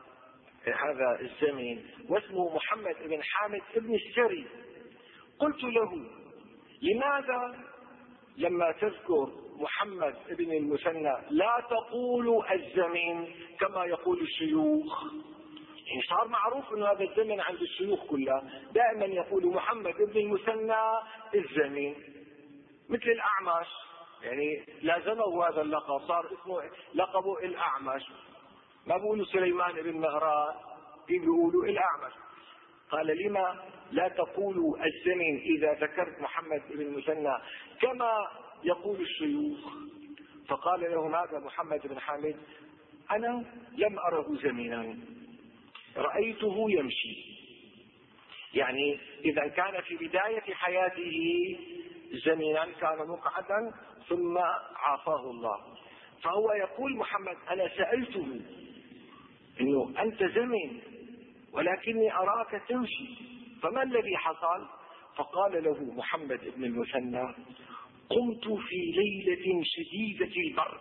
هذا الزمن واسمه محمد بن حامد بن السري. قلت له لماذا لما تذكر محمد بن المثنى لا تقول الزمن كما يقول الشيوخ؟ يعني صار معروف أن هذا الزمن عند الشيوخ كلها دائما يقول محمد بن المثنى الزمن، مثل الأعمش، يعني لازمه هذا اللقب، صار اسمه لقبه الأعمش. ما بيقولوا سليمان بن مهران، بيقولوا الأعمش. قال لما لا تقولوا الزمن إذا ذكرت محمد بن المثنى كما يقول الشيوخ؟ فقال لهم هذا محمد بن حامد أنا لم أره زمنا، رأيته يمشي. يعني إذا كان في بداية حياته زمنا كان مقعدا ثم عافاه الله. فهو يقول محمد أنا سألته إنه أنت زمن ولكني أراك تمشي، فما الذي حصل؟ فقال له محمد بن المثنى قمت في ليلة شديدة البرد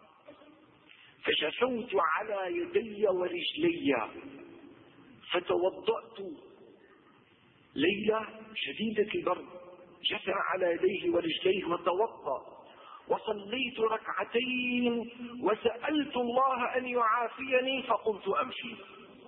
فشفوت على يدي ورجلي فتوضأت. ليلة شديدة البرد جثى على يديه ورجليه وتوضأ، وصليت ركعتين وسألت الله أن يعافيني فقمت أمشي.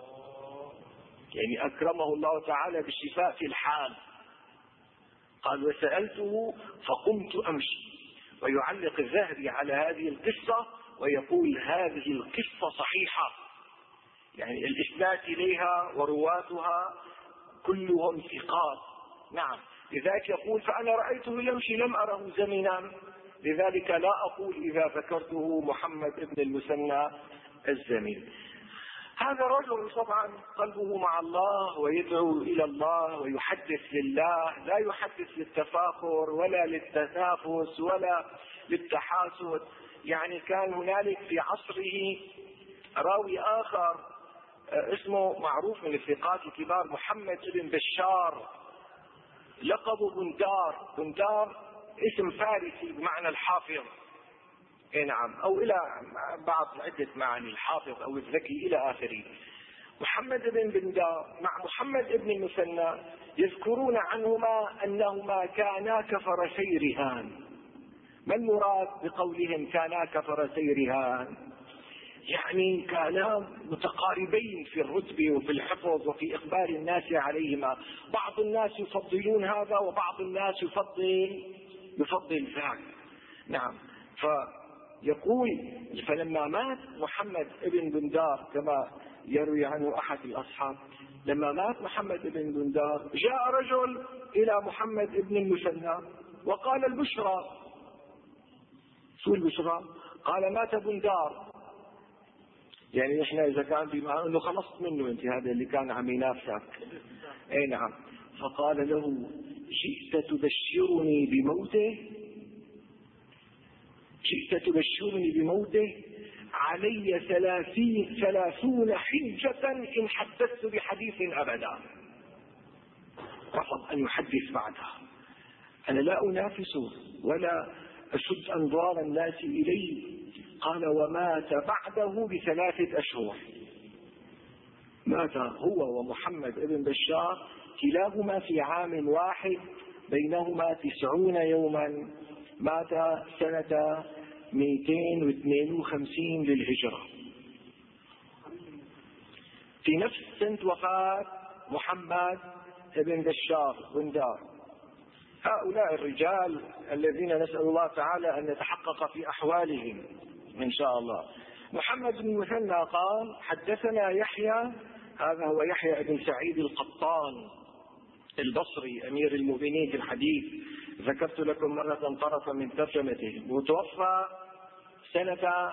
يعني أكرمه الله تعالى بالشفاء في الحال. قال وسألته فقمت أمشي. ويعلق الذهبي على هذه القصة ويقول هذه القصة صحيحة، يعني الإسناد إليها ورواتها كلهم ثقات. نعم، لذلك يقول فأنا رأيته يمشي لم أره زمنا، لذلك لا أقول إذا ذكرته محمد بن المثنى الزمن. هذا رجل طبعا قلبه مع الله ويدعو إلى الله ويحدث لله، لا يحدث للتفاخر ولا للتنافس ولا للتحاسد. يعني كان هنالك في عصره راوي آخر اسمه معروف من الثقات الكبار محمد بن بشار، لقب بندار. بندار اسم فارسي بمعنى الحافظ، نعم، أو إلى بعض عدة معاني، الحافظ أو الذكي إلى آخره. محمد بن بندار مع محمد بن المثنى يذكرون عنهما أنهما كانا كفرسي رهان. ما المراد بقولهم كانا كفرسي رهان؟ يعني كانا متقاربين في الرتبة وفي الحفظ وفي إقبال الناس عليهما. بعض الناس يفضلون هذا وبعض الناس يفضل ذاك. نعم، فيقول فلما مات محمد بن بندار كما يروي عنه أحد الأصحاب، لما مات محمد بن بندار جاء رجل إلى محمد بن المثنى وقال البشرى. شو البشرى؟ قال مات بندار. يعني احنا اذا كان بما انه خلصت منه انت، هذا اللي كان عم ينافسك. اي نعم. فقال له جئت تبشرني بموته؟ جئت تبشرني بموته؟ علي 30 حجة إن حدثت بحديث أبدا. رفض أن يحدث بعدها. أنا لا أنافسه ولا أشد أنظار الناس إليه. قال ومات بعده ب3 أشهر. مات هو ومحمد بن بشار كلاهما في عام واحد، بينهما 90 يوما. مات سنة 252 للهجرة، في نفس سنة وفاة محمد بن بشار بندار. هؤلاء الرجال الذين نسأل الله تعالى أن يتحقق في أحوالهم إن شاء الله. محمد بن المثنى قال حدثنا يحيى، هذا هو يحيى بن سعيد القطان البصري أمير المؤمنين في الحديث، ذكرت لكم مرة طرفا من ترجمته، متوفى سنة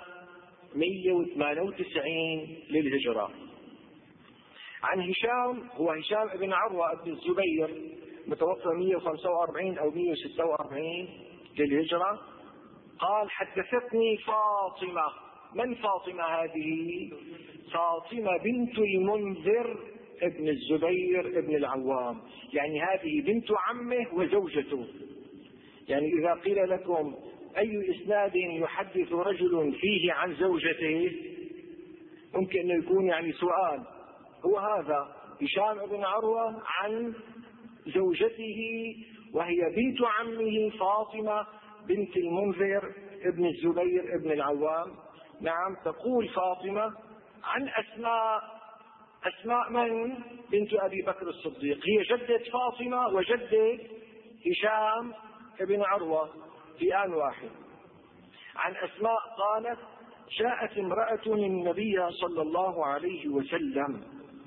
198 للهجرة. عن هشام، هو هشام بن عروة بن الزبير، متوفى 145 أو 146 للهجرة. قال حدثتني فاطمة. من فاطمة هذه؟ فاطمة بنت المنذر ابن الزبير ابن العوام، يعني هذه بنت عمه وزوجته. يعني إذا قيل لكم أي إسناد يحدث رجل فيه عن زوجته، ممكن أن يكون يعني سؤال، هو هذا هشام بن عروة عن زوجته وهي بنت عمه فاطمة بنت المنذر ابن الزبير ابن العوام. نعم، تقول فاطمة عن أسماء من؟ بنت أبي بكر الصديق، هي جدة فاطمة وجدة هشام بن عروة في آن واحد. عن أسماء قالت جاءت امرأة النبي صلى الله عليه وسلم.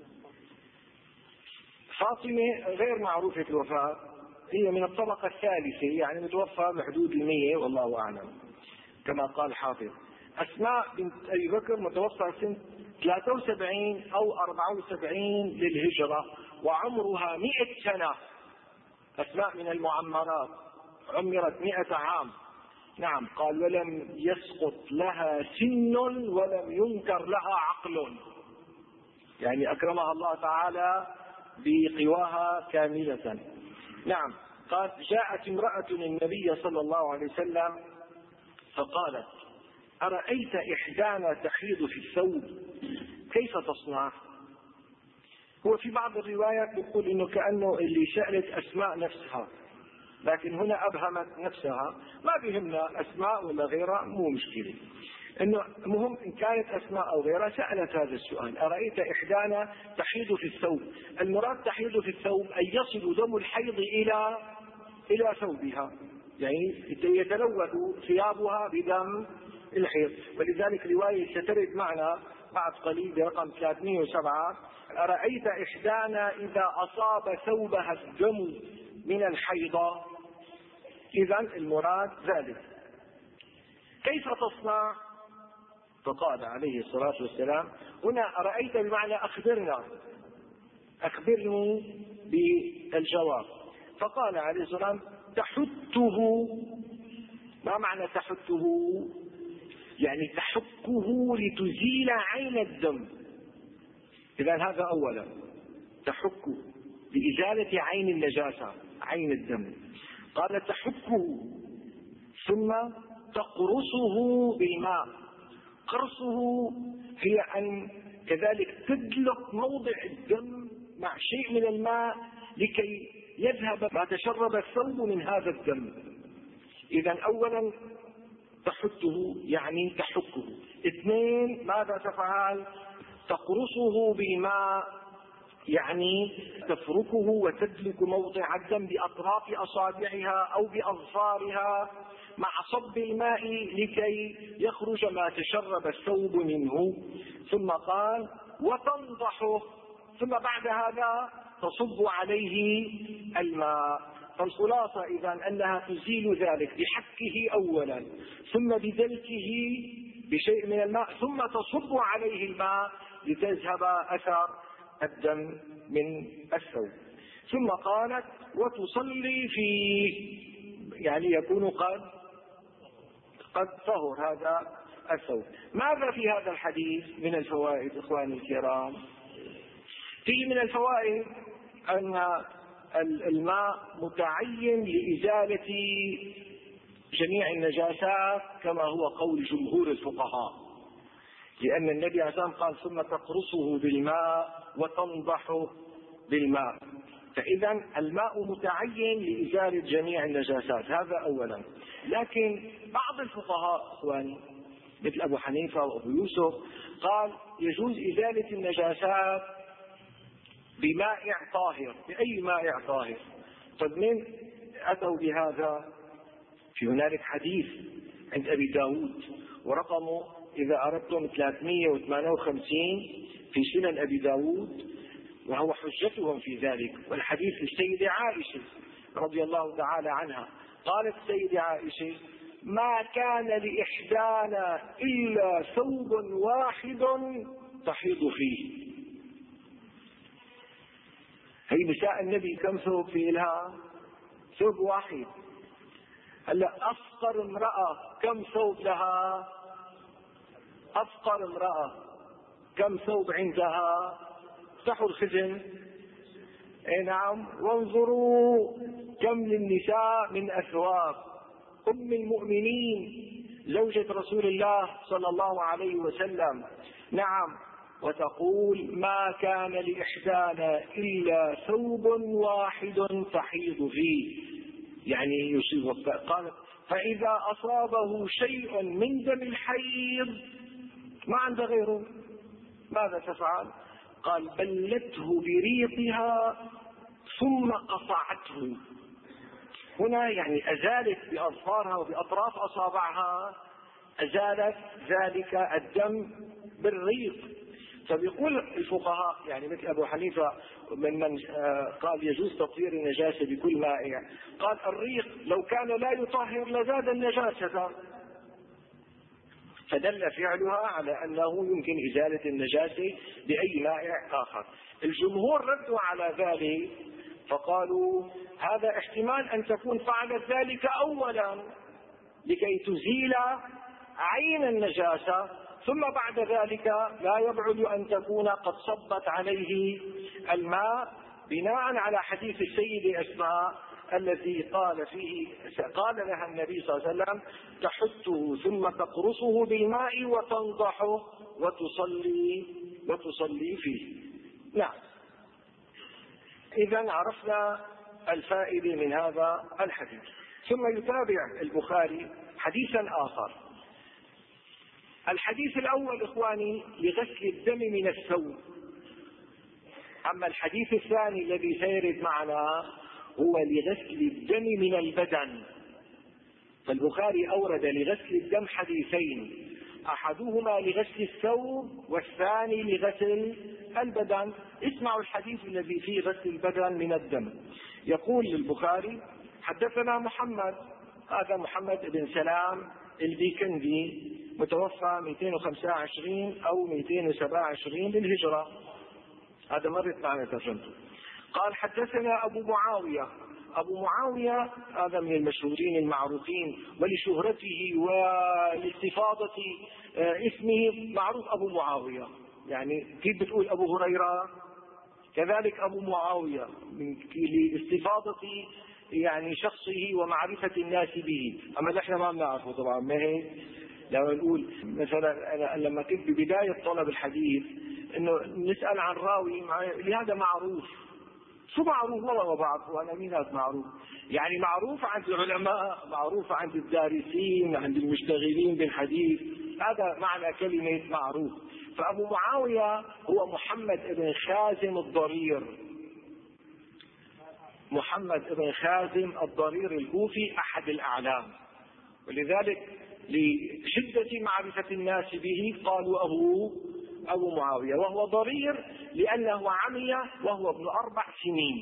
فاطمة غير معروفة الوفاة، هي من الطبقة الثالثة، يعني متوفى بحدود 100 والله أعلم كما قال حافظ. أسماء بنت أبي بكر متوفى سنة 73 أو 74 للهجرة، وعمرها 100 سنة. أسماء من المعمرات، عمرت 100 عام. نعم قال ولم يسقط لها سن ولم ينكر لها عقل، يعني أكرمها الله تعالى بقواها كاملة. نعم قال جاءت امرأة النبي صلى الله عليه وسلم فقالت أرأيت إحدانا تحيض في الثوب كيف تصنع؟ هو في بعض الروايات يقول إنه كأنه اللي سألت أسماء نفسها، لكن هنا أبهمت نفسها. ما بهمنا أسماء ولا غيرها، مو مشكلة، إنه مهم إن كانت أسماء أو غيرها سألت هذا السؤال أرأيت إحدانا تحيض في الثوب. المراد تحيض في الثوب أن يصل دم الحيض إلى ثوبها، يعني يتلوث ثيابها بدم الحيض. ولذلك رواية سترد معنا بعد قليل برقم 307 أرأيت إحدانا إذا أصاب ثوبها الدم من الحيضة. إذن المراد ذلك. كيف تصنع؟ فقال عليه الصلاة والسلام هنا أرأيت بمعنى أخبرني بالجواب. فقال عليه الصلاة والسلام تحته. ما معنى تحته؟ يعني تحكه لتزيل عين الدم. إذن هذا أولا، تحك لإزالة عين النجاسة، عين الدم. قال تحكه ثم تقرصه بالماء. قرصه هي أن كذلك تدلق موضع الدم مع شيء من الماء لكي يذهب ما تشرب الثوب من هذا الدم. إذن أولا تحته يعني تحكه. اثنين ماذا تفعل؟ تقرصه بالماء، يعني تفركه وتدلك موضع الدم بأطراف أصابعها أو بأظفارها مع صب الماء لكي يخرج ما تشرب الثوب منه. ثم قال وتنضحه، ثم بعد هذا تصب عليه الماء. فالخلاصة إذن أنها تزيل ذلك بحكه أولا ثم بدلكه بشيء من الماء ثم تصب عليه الماء لتذهب أثر الدم من الثوب. ثم قالت وتصلي فيه، يعني يكون قد طهر هذا الثوب. ماذا في هذا الحديث من الفوائد إخواني الكرام؟ فيه من الفوائد أن الماء متعين لإزالة جميع النجاسات كما هو قول جمهور الفقهاء، لأن النبي عليه الصلاة والسلام قال ثم تقرصه بالماء وتنضحه بالماء. فإذا الماء متعين لإزالة جميع النجاسات، هذا أولا. لكن بعض الفقهاء إخواني مثل أبو حنيفة وأبو يوسف قال يجوز إزالة النجاسات بماء طاهر، بأي ماء طاهر. طيب من أتوا بهذا؟ في هنالك حديث عند أبي داود ورقمه إذا أردتم 358 في سنن أبي داود، وهو حجتهم في ذلك. والحديث للسيدة عائشة رضي الله تعالى عنها، قالت السيدة عائشة ما كان لإحدانا إلا ثوب واحد تحيض فيه. هي نساء النبي كم ثوب في لها؟ ثوب واحد. هلا أفقر امرأة كم ثوب لها؟ أفقر امرأة كم ثوب عندها؟ افتحوا الخزن، اي نعم، وانظروا كم للنساء من أثواب. أم المؤمنين زوجة رسول الله صلى الله عليه وسلم، نعم، وتقول ما كان لإحدانا إلا ثوب واحد تحيض فيه، يعني يصيب. قالت فإذا أصابه شيء من دم الحيض ما عنده غيره ماذا تفعل؟ قال بلته بريقها ثم قطعته. هنا يعني أزالت بأظفارها وبأطراف أصابعها، أزالت ذلك الدم بالريق. فبيقول الفقهاء يعني مثل أبو حنيفة من قال يجوز تطهير النجاسة بكل مائع، قال الريق لو كان لا يطهر لزاد النجاسة، فدل فعلها على أنه يمكن إزالة النجاسة بأي مائع آخر. الجمهور ردوا على ذلك فقالوا هذا احتمال أن تكون فعلت ذلك أولا، لكي تزيل عين النجاسة، ثم بعد ذلك لا يبعد أن تكون قد صبت عليه الماء، بناء على حديث السيد أسماء الذي قال لها النبي صلى الله عليه وسلم: تحته ثم تقرصه بالماء وتنضحه وتصلي فيه. نعم. إذن عرفنا الفائدة من هذا الحديث. ثم يتابع البخاري حديثا آخر. الحديث الأول إخواني لغسل الدم من الثوب، أما الحديث الثاني الذي سيرد معنا هو لغسل الدم من البدن. فالبخاري أورد لغسل الدم حديثين، أحدهما لغسل الثوب والثاني لغسل البدن. اسمعوا الحديث الذي فيه غسل البدن من الدم. يقول البخاري: حدثنا محمد، هذا محمد بن سلام البيكندي، متوفى 225 أو 227 للهجرة، هذا مرت معنا ترجمته. قال: حدثنا أبو معاوية. أبو معاوية هذا من المشهورين المعروفين، ولشهرته ولاستفاضة اسمه معروف أبو معاوية. يعني كيف بتقول أبو هريرة، كذلك أبو معاوية لاستفاضة يعني شخصه ومعرفة الناس به. أما نحن ما بنعرفه طبعا، ما هيك. لو نقول مثلا أنا لما كنت ببداية طلب الحديث إنه نسأل عن راوي لهذا معروف، شو معروف؟ والله ما بعرف وأنا مين هذا معروف. يعني معروف عند العلماء، معروف عند الدارسين، عند المشتغلين بالحديث، هذا معنى كلمة معروف. فأبو معاوية هو محمد بن خازم الضرير، محمد بن خازم الضرير الكوفي، أحد الأعلام، ولذلك لشدة معرفة الناس به قالوا أبو معاوية. وهو ضرير لأنه عمي وهو ابن 4 سنين،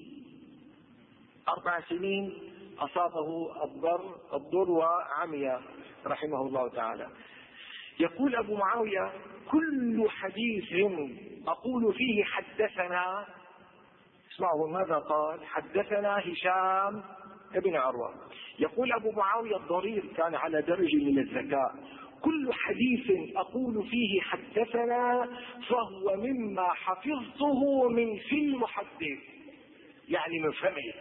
4 سنين أصابه الضر وعمي رحمه الله تعالى. يقول أبو معاوية: كل حديث أقول فيه حدثنا، اسمعوا ماذا قال: حدثنا هشام ابن عروة. يقول أبو معاوية الضرير كان على درجة من الذكاء: كل حديث أقول فيه حدثنا فهو مما حفظته من في المحدث، يعني من فمه.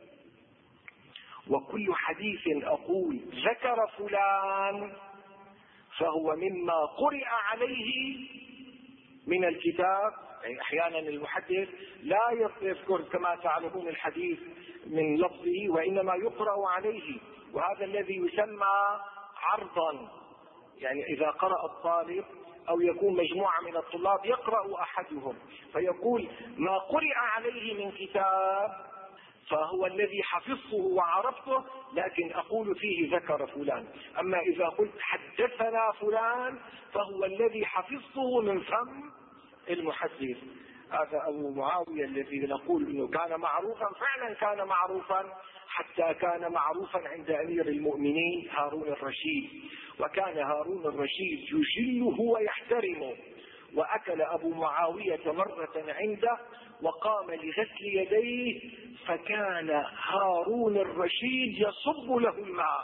وكل حديث أقول ذكر فلان فهو مما قرئ عليه من الكتاب. يعني أحيانا المحدث لا يذكر كما تعلمون الحديث من لفظه، وإنما يقرأ عليه، وهذا الذي يسمى عرضا. يعني إذا قرأ الطالب أو يكون مجموعة من الطلاب يقرأ أحدهم فيقول: ما قرئ عليه من كتاب فهو الذي حفظته وعرفته، لكن أقول فيه ذكر فلان. أما إذا قلت حدثنا فلان فهو الذي حفظته من فم المحدث. هذا أبو معاوية الذي نقول إنه كان معروفا، فعلا كان معروفا، حتى كان معروفا عند أمير المؤمنين هارون الرشيد، وكان هارون الرشيد يجله ويحترمه. وأكل أبو معاوية مرة عنده وقام لغسل يديه، فكان هارون الرشيد يصب له الماء.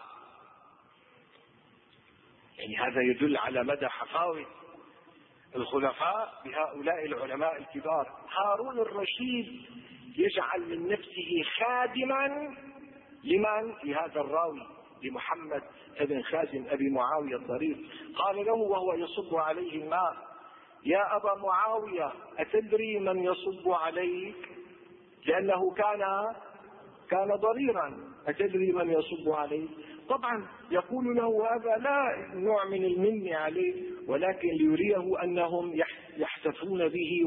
يعني هذا يدل على مدى حفاوة الخلفاء بهؤلاء العلماء الكبار. هارون الرشيد يجعل من نفسه خادما لمن؟ لهذا الراوي، لمحمد بن خازم أبي معاوية الضرير. قال له وهو يصب عليه الماء: يا أبا معاوية أتدري من يصب عليك؟ لأنه كان ضريرا. أتدري من يصب عليك؟ طبعا يقول له هذا لا نوع من المن عليه، ولكن ليريه أنهم يحتفون به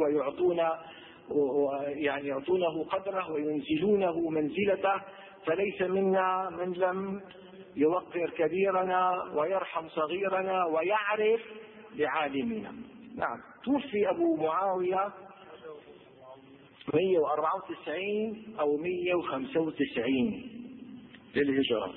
يعطونه قدره وينزلونه منزلته. فليس منا من لم يوقر كبيرنا ويرحم صغيرنا ويعرف لعالمنا. نعم. توفي أبو معاوية 194 أو 195 للهجرة،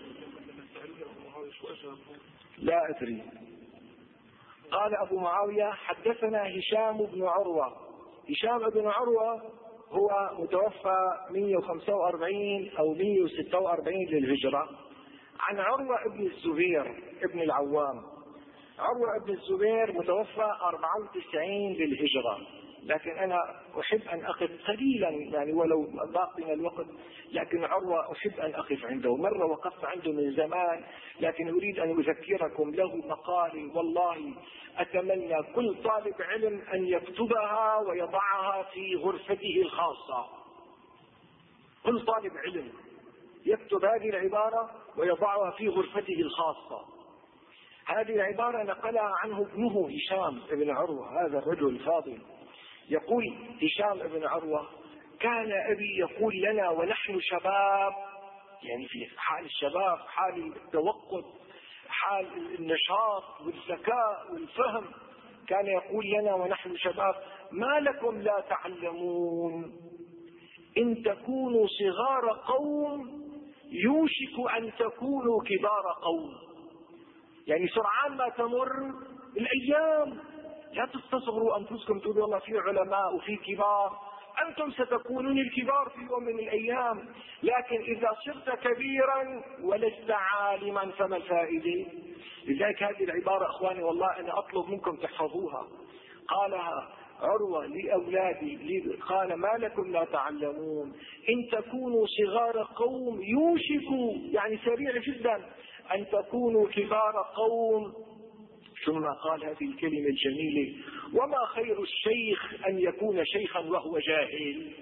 لا أدري. قال أبو معاوية: حدثنا هشام بن عروة. هشام بن عروة هو متوفى 145 أو 146 للهجرة، عن عروة ابن الزبير ابن العوام. عروة ابن الزبير متوفى 94 للهجرة، لكن أنا أحب أن أقف قليلا يعني ولو ضاق من الوقت، لكن عروة أحب أن أقف عنده. مرة وقفت عنده من زمان، لكن أريد أن أذكركم له مقالي والله أتمنى كل طالب علم أن يكتبها ويضعها في غرفته الخاصة. كل طالب علم يكتب هذه العبارة ويضعها في غرفته الخاصة. هذه العبارة نقلها عنه ابنه هشام ابن عروة، هذا الرجل الفاضل. يقول هشام ابن عروة: كان أبي يقول لنا ونحن شباب، يعني في حال الشباب، حال التوقد، حال النشاط والذكاء والفهم، كان يقول لنا ونحن شباب: ما لكم لا تعلمون؟ إن تكونوا صغار قوم يوشك أن تكونوا كبار قوم. يعني سرعان ما تمر الأيام لا تستصغروا أنفسكم تقولوا والله في علماء وفي كبار، أنتم ستكونون الكبار في يوم من الأيام، لكن إذا صرت كبيرا ولست عالما فما الفائدة؟ لذلك هذه العبارة أخواني والله أنا أطلب منكم تحفظوها. قالها عروة لأولادي، قال: ما لكم لا تعلمون؟ إن تكونوا صغار قوم يوشكوا، يعني سريع جدا، أن تكونوا كبار قوم. ثم قال هذه الكلمة الجميلة: وما خير الشيخ أن يكون شيخا وهو جاهل.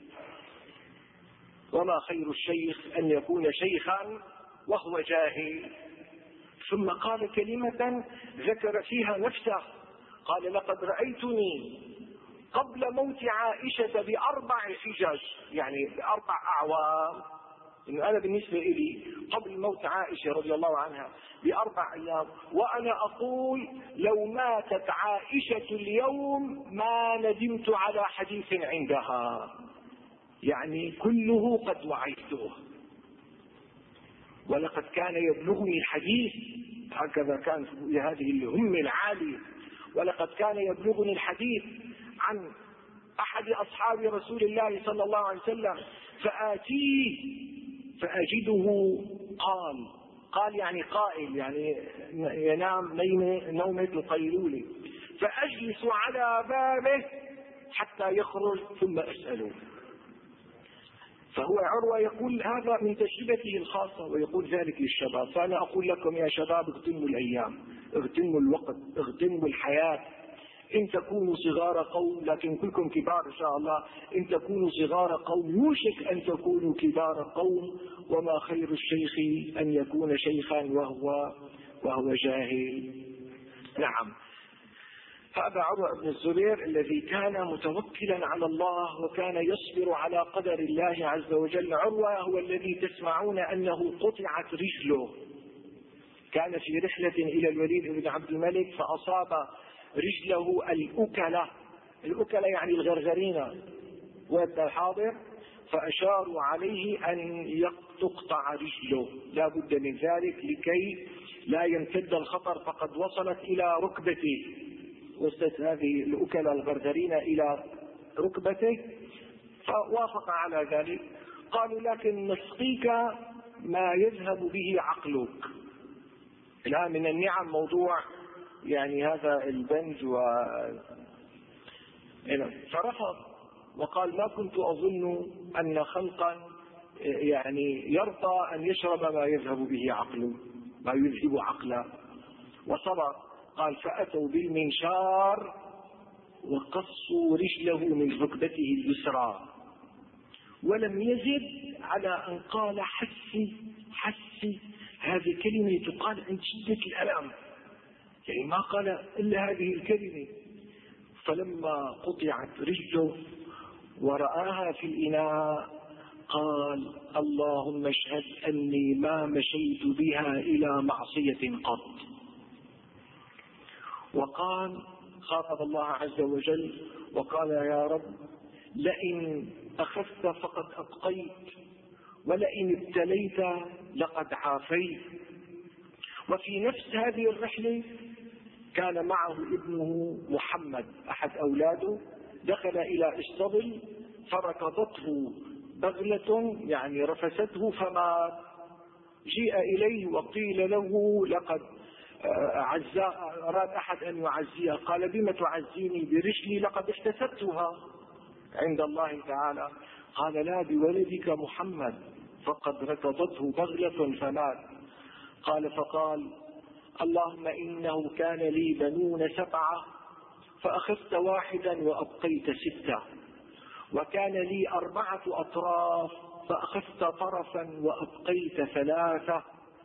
وما خير الشيخ أن يكون شيخا وهو جاهل. ثم قال كلمة ذكر فيها نفسه، قال: لقد رأيتني قبل موت عائشة ب4 حجج، يعني ب4 أعوام. إنه أنا بالنسبة لي قبل موت عائشة رضي الله عنها ب4 أيام، وأنا أقول لو ماتت عائشة اليوم ما ندمت على حديث عندها، يعني كله قد وعيته. ولقد كان يبلغني الحديث، هكذا كان لهذه الهمة العالية، ولقد كان يبلغني الحديث عن أحد أصحاب رسول الله صلى الله عليه وسلم فآتيه فأجده قال يعني قائل، يعني ينام نومة القيلولة، فأجلس على بابه حتى يخرج ثم أسأله. فهو عروة يقول هذا من تجربته الخاصة ويقول ذلك للشباب. فأنا أقول لكم يا شباب: اغتنموا الأيام، اغتنموا الوقت، اغتنموا الحياة. إن تكونوا صغار قوم، لكن كلكم كبار إن شاء الله، إن تكونوا صغار قوم يوشك أن تكونوا كبار قوم. وما خير الشيخ أن يكون شيخا وهو جاهل. نعم، هذا عروة بن الزبير الذي كان متوكلا على الله وكان يصبر على قدر الله عز وجل. عروة هو الذي تسمعون أنه قطعت رجله، كان في رحلة إلى الوليد بن عبد الملك فأصاب رجله الأكلة يعني الغرغرينة والحاضر، فأشاروا عليه أن تقطع رجله، لا بد من ذلك لكي لا يمتد الخطر، فقد وصلت إلى ركبته، وصلت هذه الأكلة الغرغرينة إلى ركبته، فوافق على ذلك. قالوا: لكن نسقيك ما يذهب به عقلك. الآن من النعم موضوع يعني هذا البنج فرفض وقال: ما كنت أظن أن خلقا يعني يرضى أن يشرب ما يذهب به عقله، ما يذهب عقله، وصبر. قال: فأتوا بالمنشار وقصوا رجله من ركبته اليسرى، ولم يزد على أن قال: حسي. هذه كلمة تقال عند شدة الألم، يعني ما قال إلا هذه الكلمة. فلما قطعت رجله ورآها في الإناء قال: اللهم اشهد أني ما مشيت بها إلى معصية قط. وقال: خاطب الله عز وجل وقال: يا رب، لئن أخذت فقد أبقيت، ولئن ابتليت لقد عافيت. وفي نفس هذه الرحلة كان معه ابنه محمد أحد أولاده، دخل إلى اسطبل فركضته بغلة يعني رفسته فمات. جيء إليه وقيل له لقد أراد أحد أن يعزيه، قال بم تعزيني برجلي لقد احتسبتها عند الله تعالى. قال لا، بولدك محمد فقد ركضته بغلة فمات. قال فقال اللهم إنه كان لي بنون 7 فأخذت واحدا وأبقيت 6، وكان لي 4 أطراف فأخذت طرفا وأبقيت 3،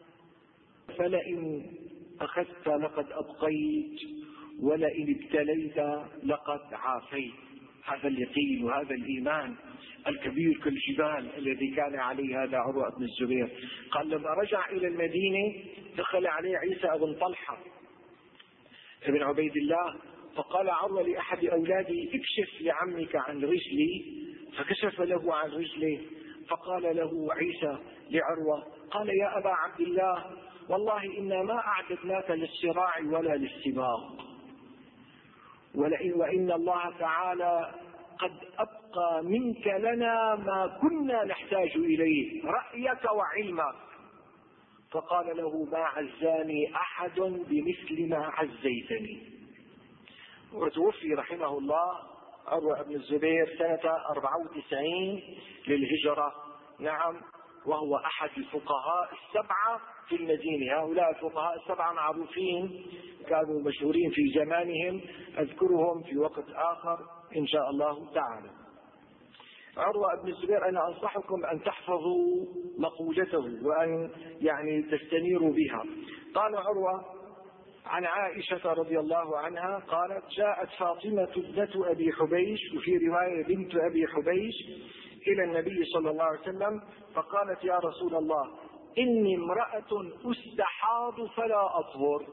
فلئن أخذت لقد أبقيت، ولئن ابتليت لقد عافيت. هذا اليقين وهذا الإيمان الكبير كالجبال الذي كان عليه هذا عروة بن الزبير. قال لما رجع إلى المدينة دخل عليه عيسى بن طلحة ابن عبيد الله، فقال عروة لأحد أولادي اكشف لعمك عن رجلي، فكشف له عن رجله. فقال له عيسى لعروة قال يا أبا عبد الله والله إنا ما أعددناك للصراع ولا للسباق، وإن الله تعالى قد أبقى منك لنا ما كنا نحتاج إليه، رأيك وعلمك. فقال له ما عزاني أحد بمثل ما عزيتني. وتوفي رحمه الله عروة بن الزبير سنة 94 للهجرة. نعم، وهو أحد الفقهاء 7 في المدينة. هؤلاء الفقهاء 7 معروفين، كانوا مشهورين في زمانهم، أذكرهم في وقت آخر إن شاء الله تعالى. عروة بن الزبير أنا أنصحكم أن تحفظوا مقولته وأن تستنيروا بها. قال عروة عن عائشة رضي الله عنها قالت جاءت فاطمة ابنة أبي حبيش، وفي رواية بنت أبي حبيش، إلى النبي صلى الله عليه وسلم فقالت يا رسول الله إني امرأة استحاض فلا أطهر.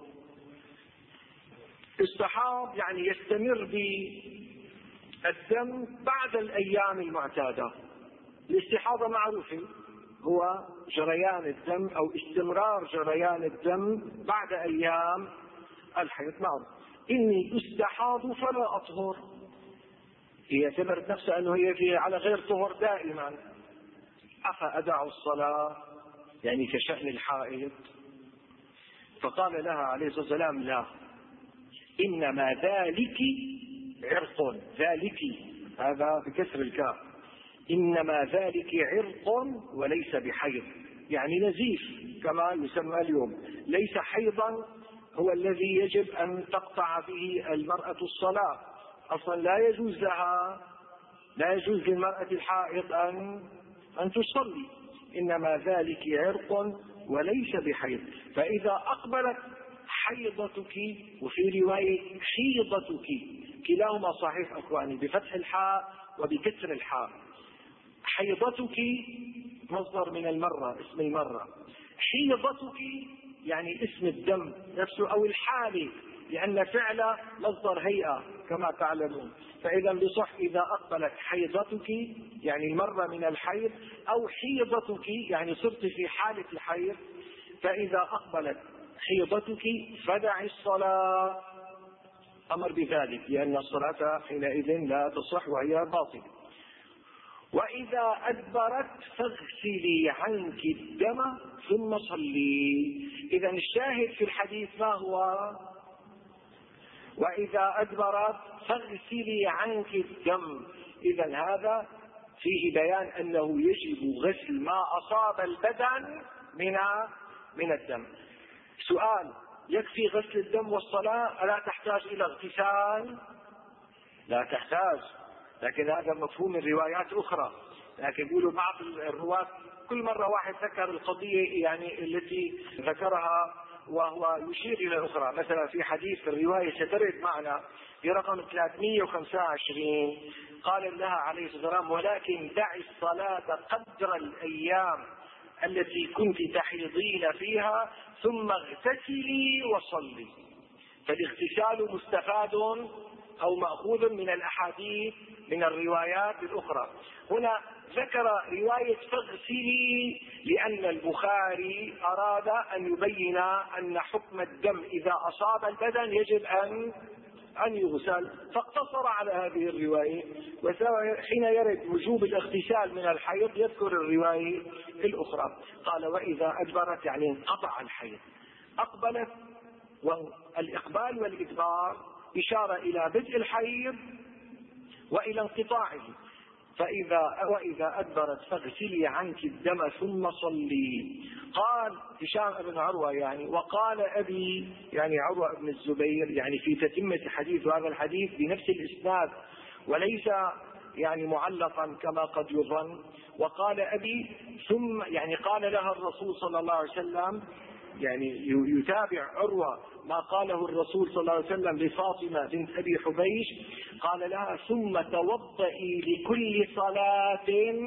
استحاض يعني يستمر بالدم بعد الأيام المعتادة. الاستحاضة معروفة، هو جريان الدم أو استمرار جريان الدم بعد أيام الحيض. معروف إني استحاض فلا أطهر، هي اعتبرت نفسها أنه هي على غير طهر دائما. أفأدع الصلاة يعني كشأن الحائض؟ فقال لها عليه الصلاة والسلام لا، إنما ذلك عرق، ذلك هذا بكسر الكاف، إنما ذلك عرق وليس بحيض، يعني نزيف كما يسمى اليوم، ليس حيضا هو الذي يجب أن تقطع به المرأة الصلاة. أصلا لا يجوز للمرأة الحائض أن تصلي، إنما ذلك عرق وليس بحيض. فإذا أقبلت حيضتك، وفي رواية حيضتك، كلاهما صحيح أخواني، بفتح الحاء وبكسر الحاء. حيضتك مصدر من المرة، اسم المرة. حيضتك يعني اسم الدم نفسه أو الحالة، لأن فعل مصدر هيئة كما تعلمون. فإذا بصح إذا أقبلت حيضتك يعني المرة من الحيض، أو حيضتك يعني صرت في حالة الحيض. فإذا أقبلت حيضتك فدع الصلاة، أمر بذلك لأن الصلاة حينئذ لا تصح وهي باطلة. وإذا أدبرت فاغسلي عنك الدم ثم صلي. إذا الشاهد في الحديث ما هو؟ وإذا أدبرت فاغسلي عنك الدم. إذا هذا فيه بيان أنه يجب غسل ما أصاب البدن من الدم. سؤال: يكفي غسل الدم والصلاة؟ ألا تحتاج إلى اغتسال؟ لا تحتاج، لكن هذا مفهوم الروايات أخرى. لكن يقولوا بعض الرواة كل مرة واحد ذكر القضية التي ذكرها وهو يشير إلى الأخرى. مثلا في حديث الرواية سترد معنا برقم 325 قال لها عليه الصلاة والسلام: ولكن دعي الصلاة قدر الأيام التي كنت تحيضين فيها ثم اغتسلي وصلي. فالاغتسال مستفاد أو مأخوذ من الأحاديث من الروايات الأخرى. هنا ذكر رواية فاغسلي لأن البخاري أراد أن يبين أن حكم الدم إذا أصاب البدن يجب أن يغسل، فاقتصر على هذه الرواية. وحين يرد وجوب الاغتسال من الحيض يذكر الرواية الأخرى. قال وإذا أدبرت يعني انقطع الحيض. أقبلت، والإقبال والإدبار إشارة إلى بدء الحيض وإلى انقطاعه. وإذا أدبرت فاغسلي عنك الدم ثم صلي. قال هشام بن عروة يعني وقال أبي يعني عروة بن الزبير يعني في تتمة حديث هذا الحديث بنفس الإسناد وليس يعني معلقا كما قد يظن. وقال أبي ثم يعني قال لها الرسول صلى الله عليه وسلم يعني يتابع عروة ما قاله الرسول صلى الله عليه وسلم لفاطمة بنت أبي حبيش. قال لها ثم توضئي لكل صلاة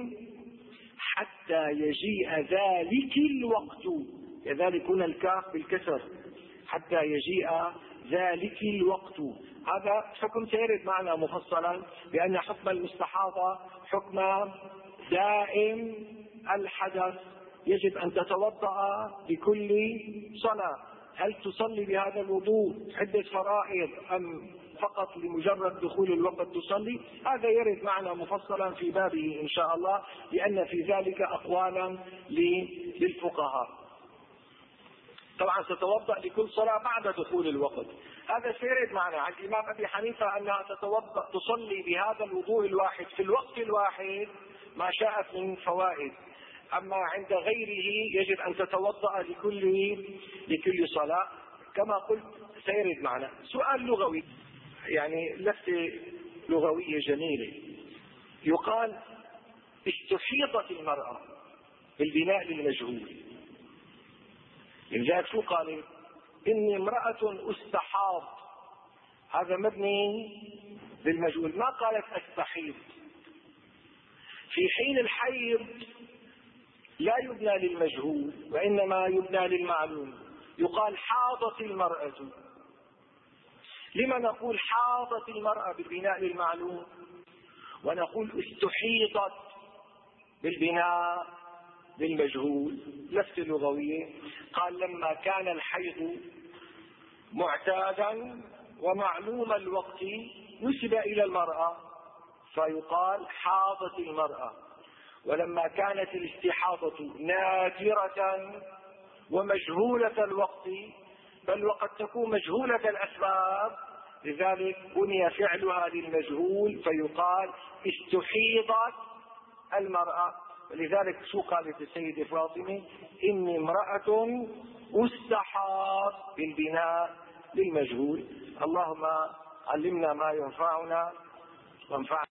حتى يجيء ذلك الوقت. كذلك هنا الكاف بالكسر، حتى يجيء ذلك الوقت. هذا حكم سيرد معنا مفصلا بأن حكم المستحاضة حكم دائم الحدث، يجب أن تتوضأ لكل صلاة. هل تصلي بهذا الوضوء عدة فرائض أم فقط لمجرد دخول الوقت تصلي؟ هذا يرد معنا مفصلا في بابه إن شاء الله، لأن في ذلك أقوالا للفقهاء. طبعا ستتوضأ لكل صلاة بعد دخول الوقت. هذا سيرد معنا عن الإمام أبي حنيفة أنها تتوضأ تصلي بهذا الوضوء الواحد في الوقت الواحد ما شاءت من فوائد. أما عند غيره يجب أن تتوضأ لكل صلاة كما قلت. سيرد معنا سؤال لغوي يعني لفتة لغوية جميلة. يقال استحيطت المرأة بالبناء للمجهول. لذلك شو قال؟ إني امرأة استحاض، هذا مبني للمجهول، ما قالت استحيض. في حين الحيض لا يبنى للمجهول وإنما يبنى للمعلوم. يقال حاضت المرأة. لما نقول حاضت المرأة بالبناء للمعلوم ونقول استحيطت بالبناء للمجهول؟ لفتة لغوية. قال لما كان الحيض معتادا ومعلوم الوقت نسب إلى المرأة فيقال حاضت المرأة، ولما كانت الاستحاضة نادرة ومجهولة الوقت بل وقد تكون مجهولة الأسباب لذلك بني فعلها للمجهول فيقال استحيضت المرأة. ولذلك شو قالت السيدة فاطمة؟ إني امرأة استحاض بالبناء للمجهول. اللهم علمنا ما ينفعنا وانفعنا.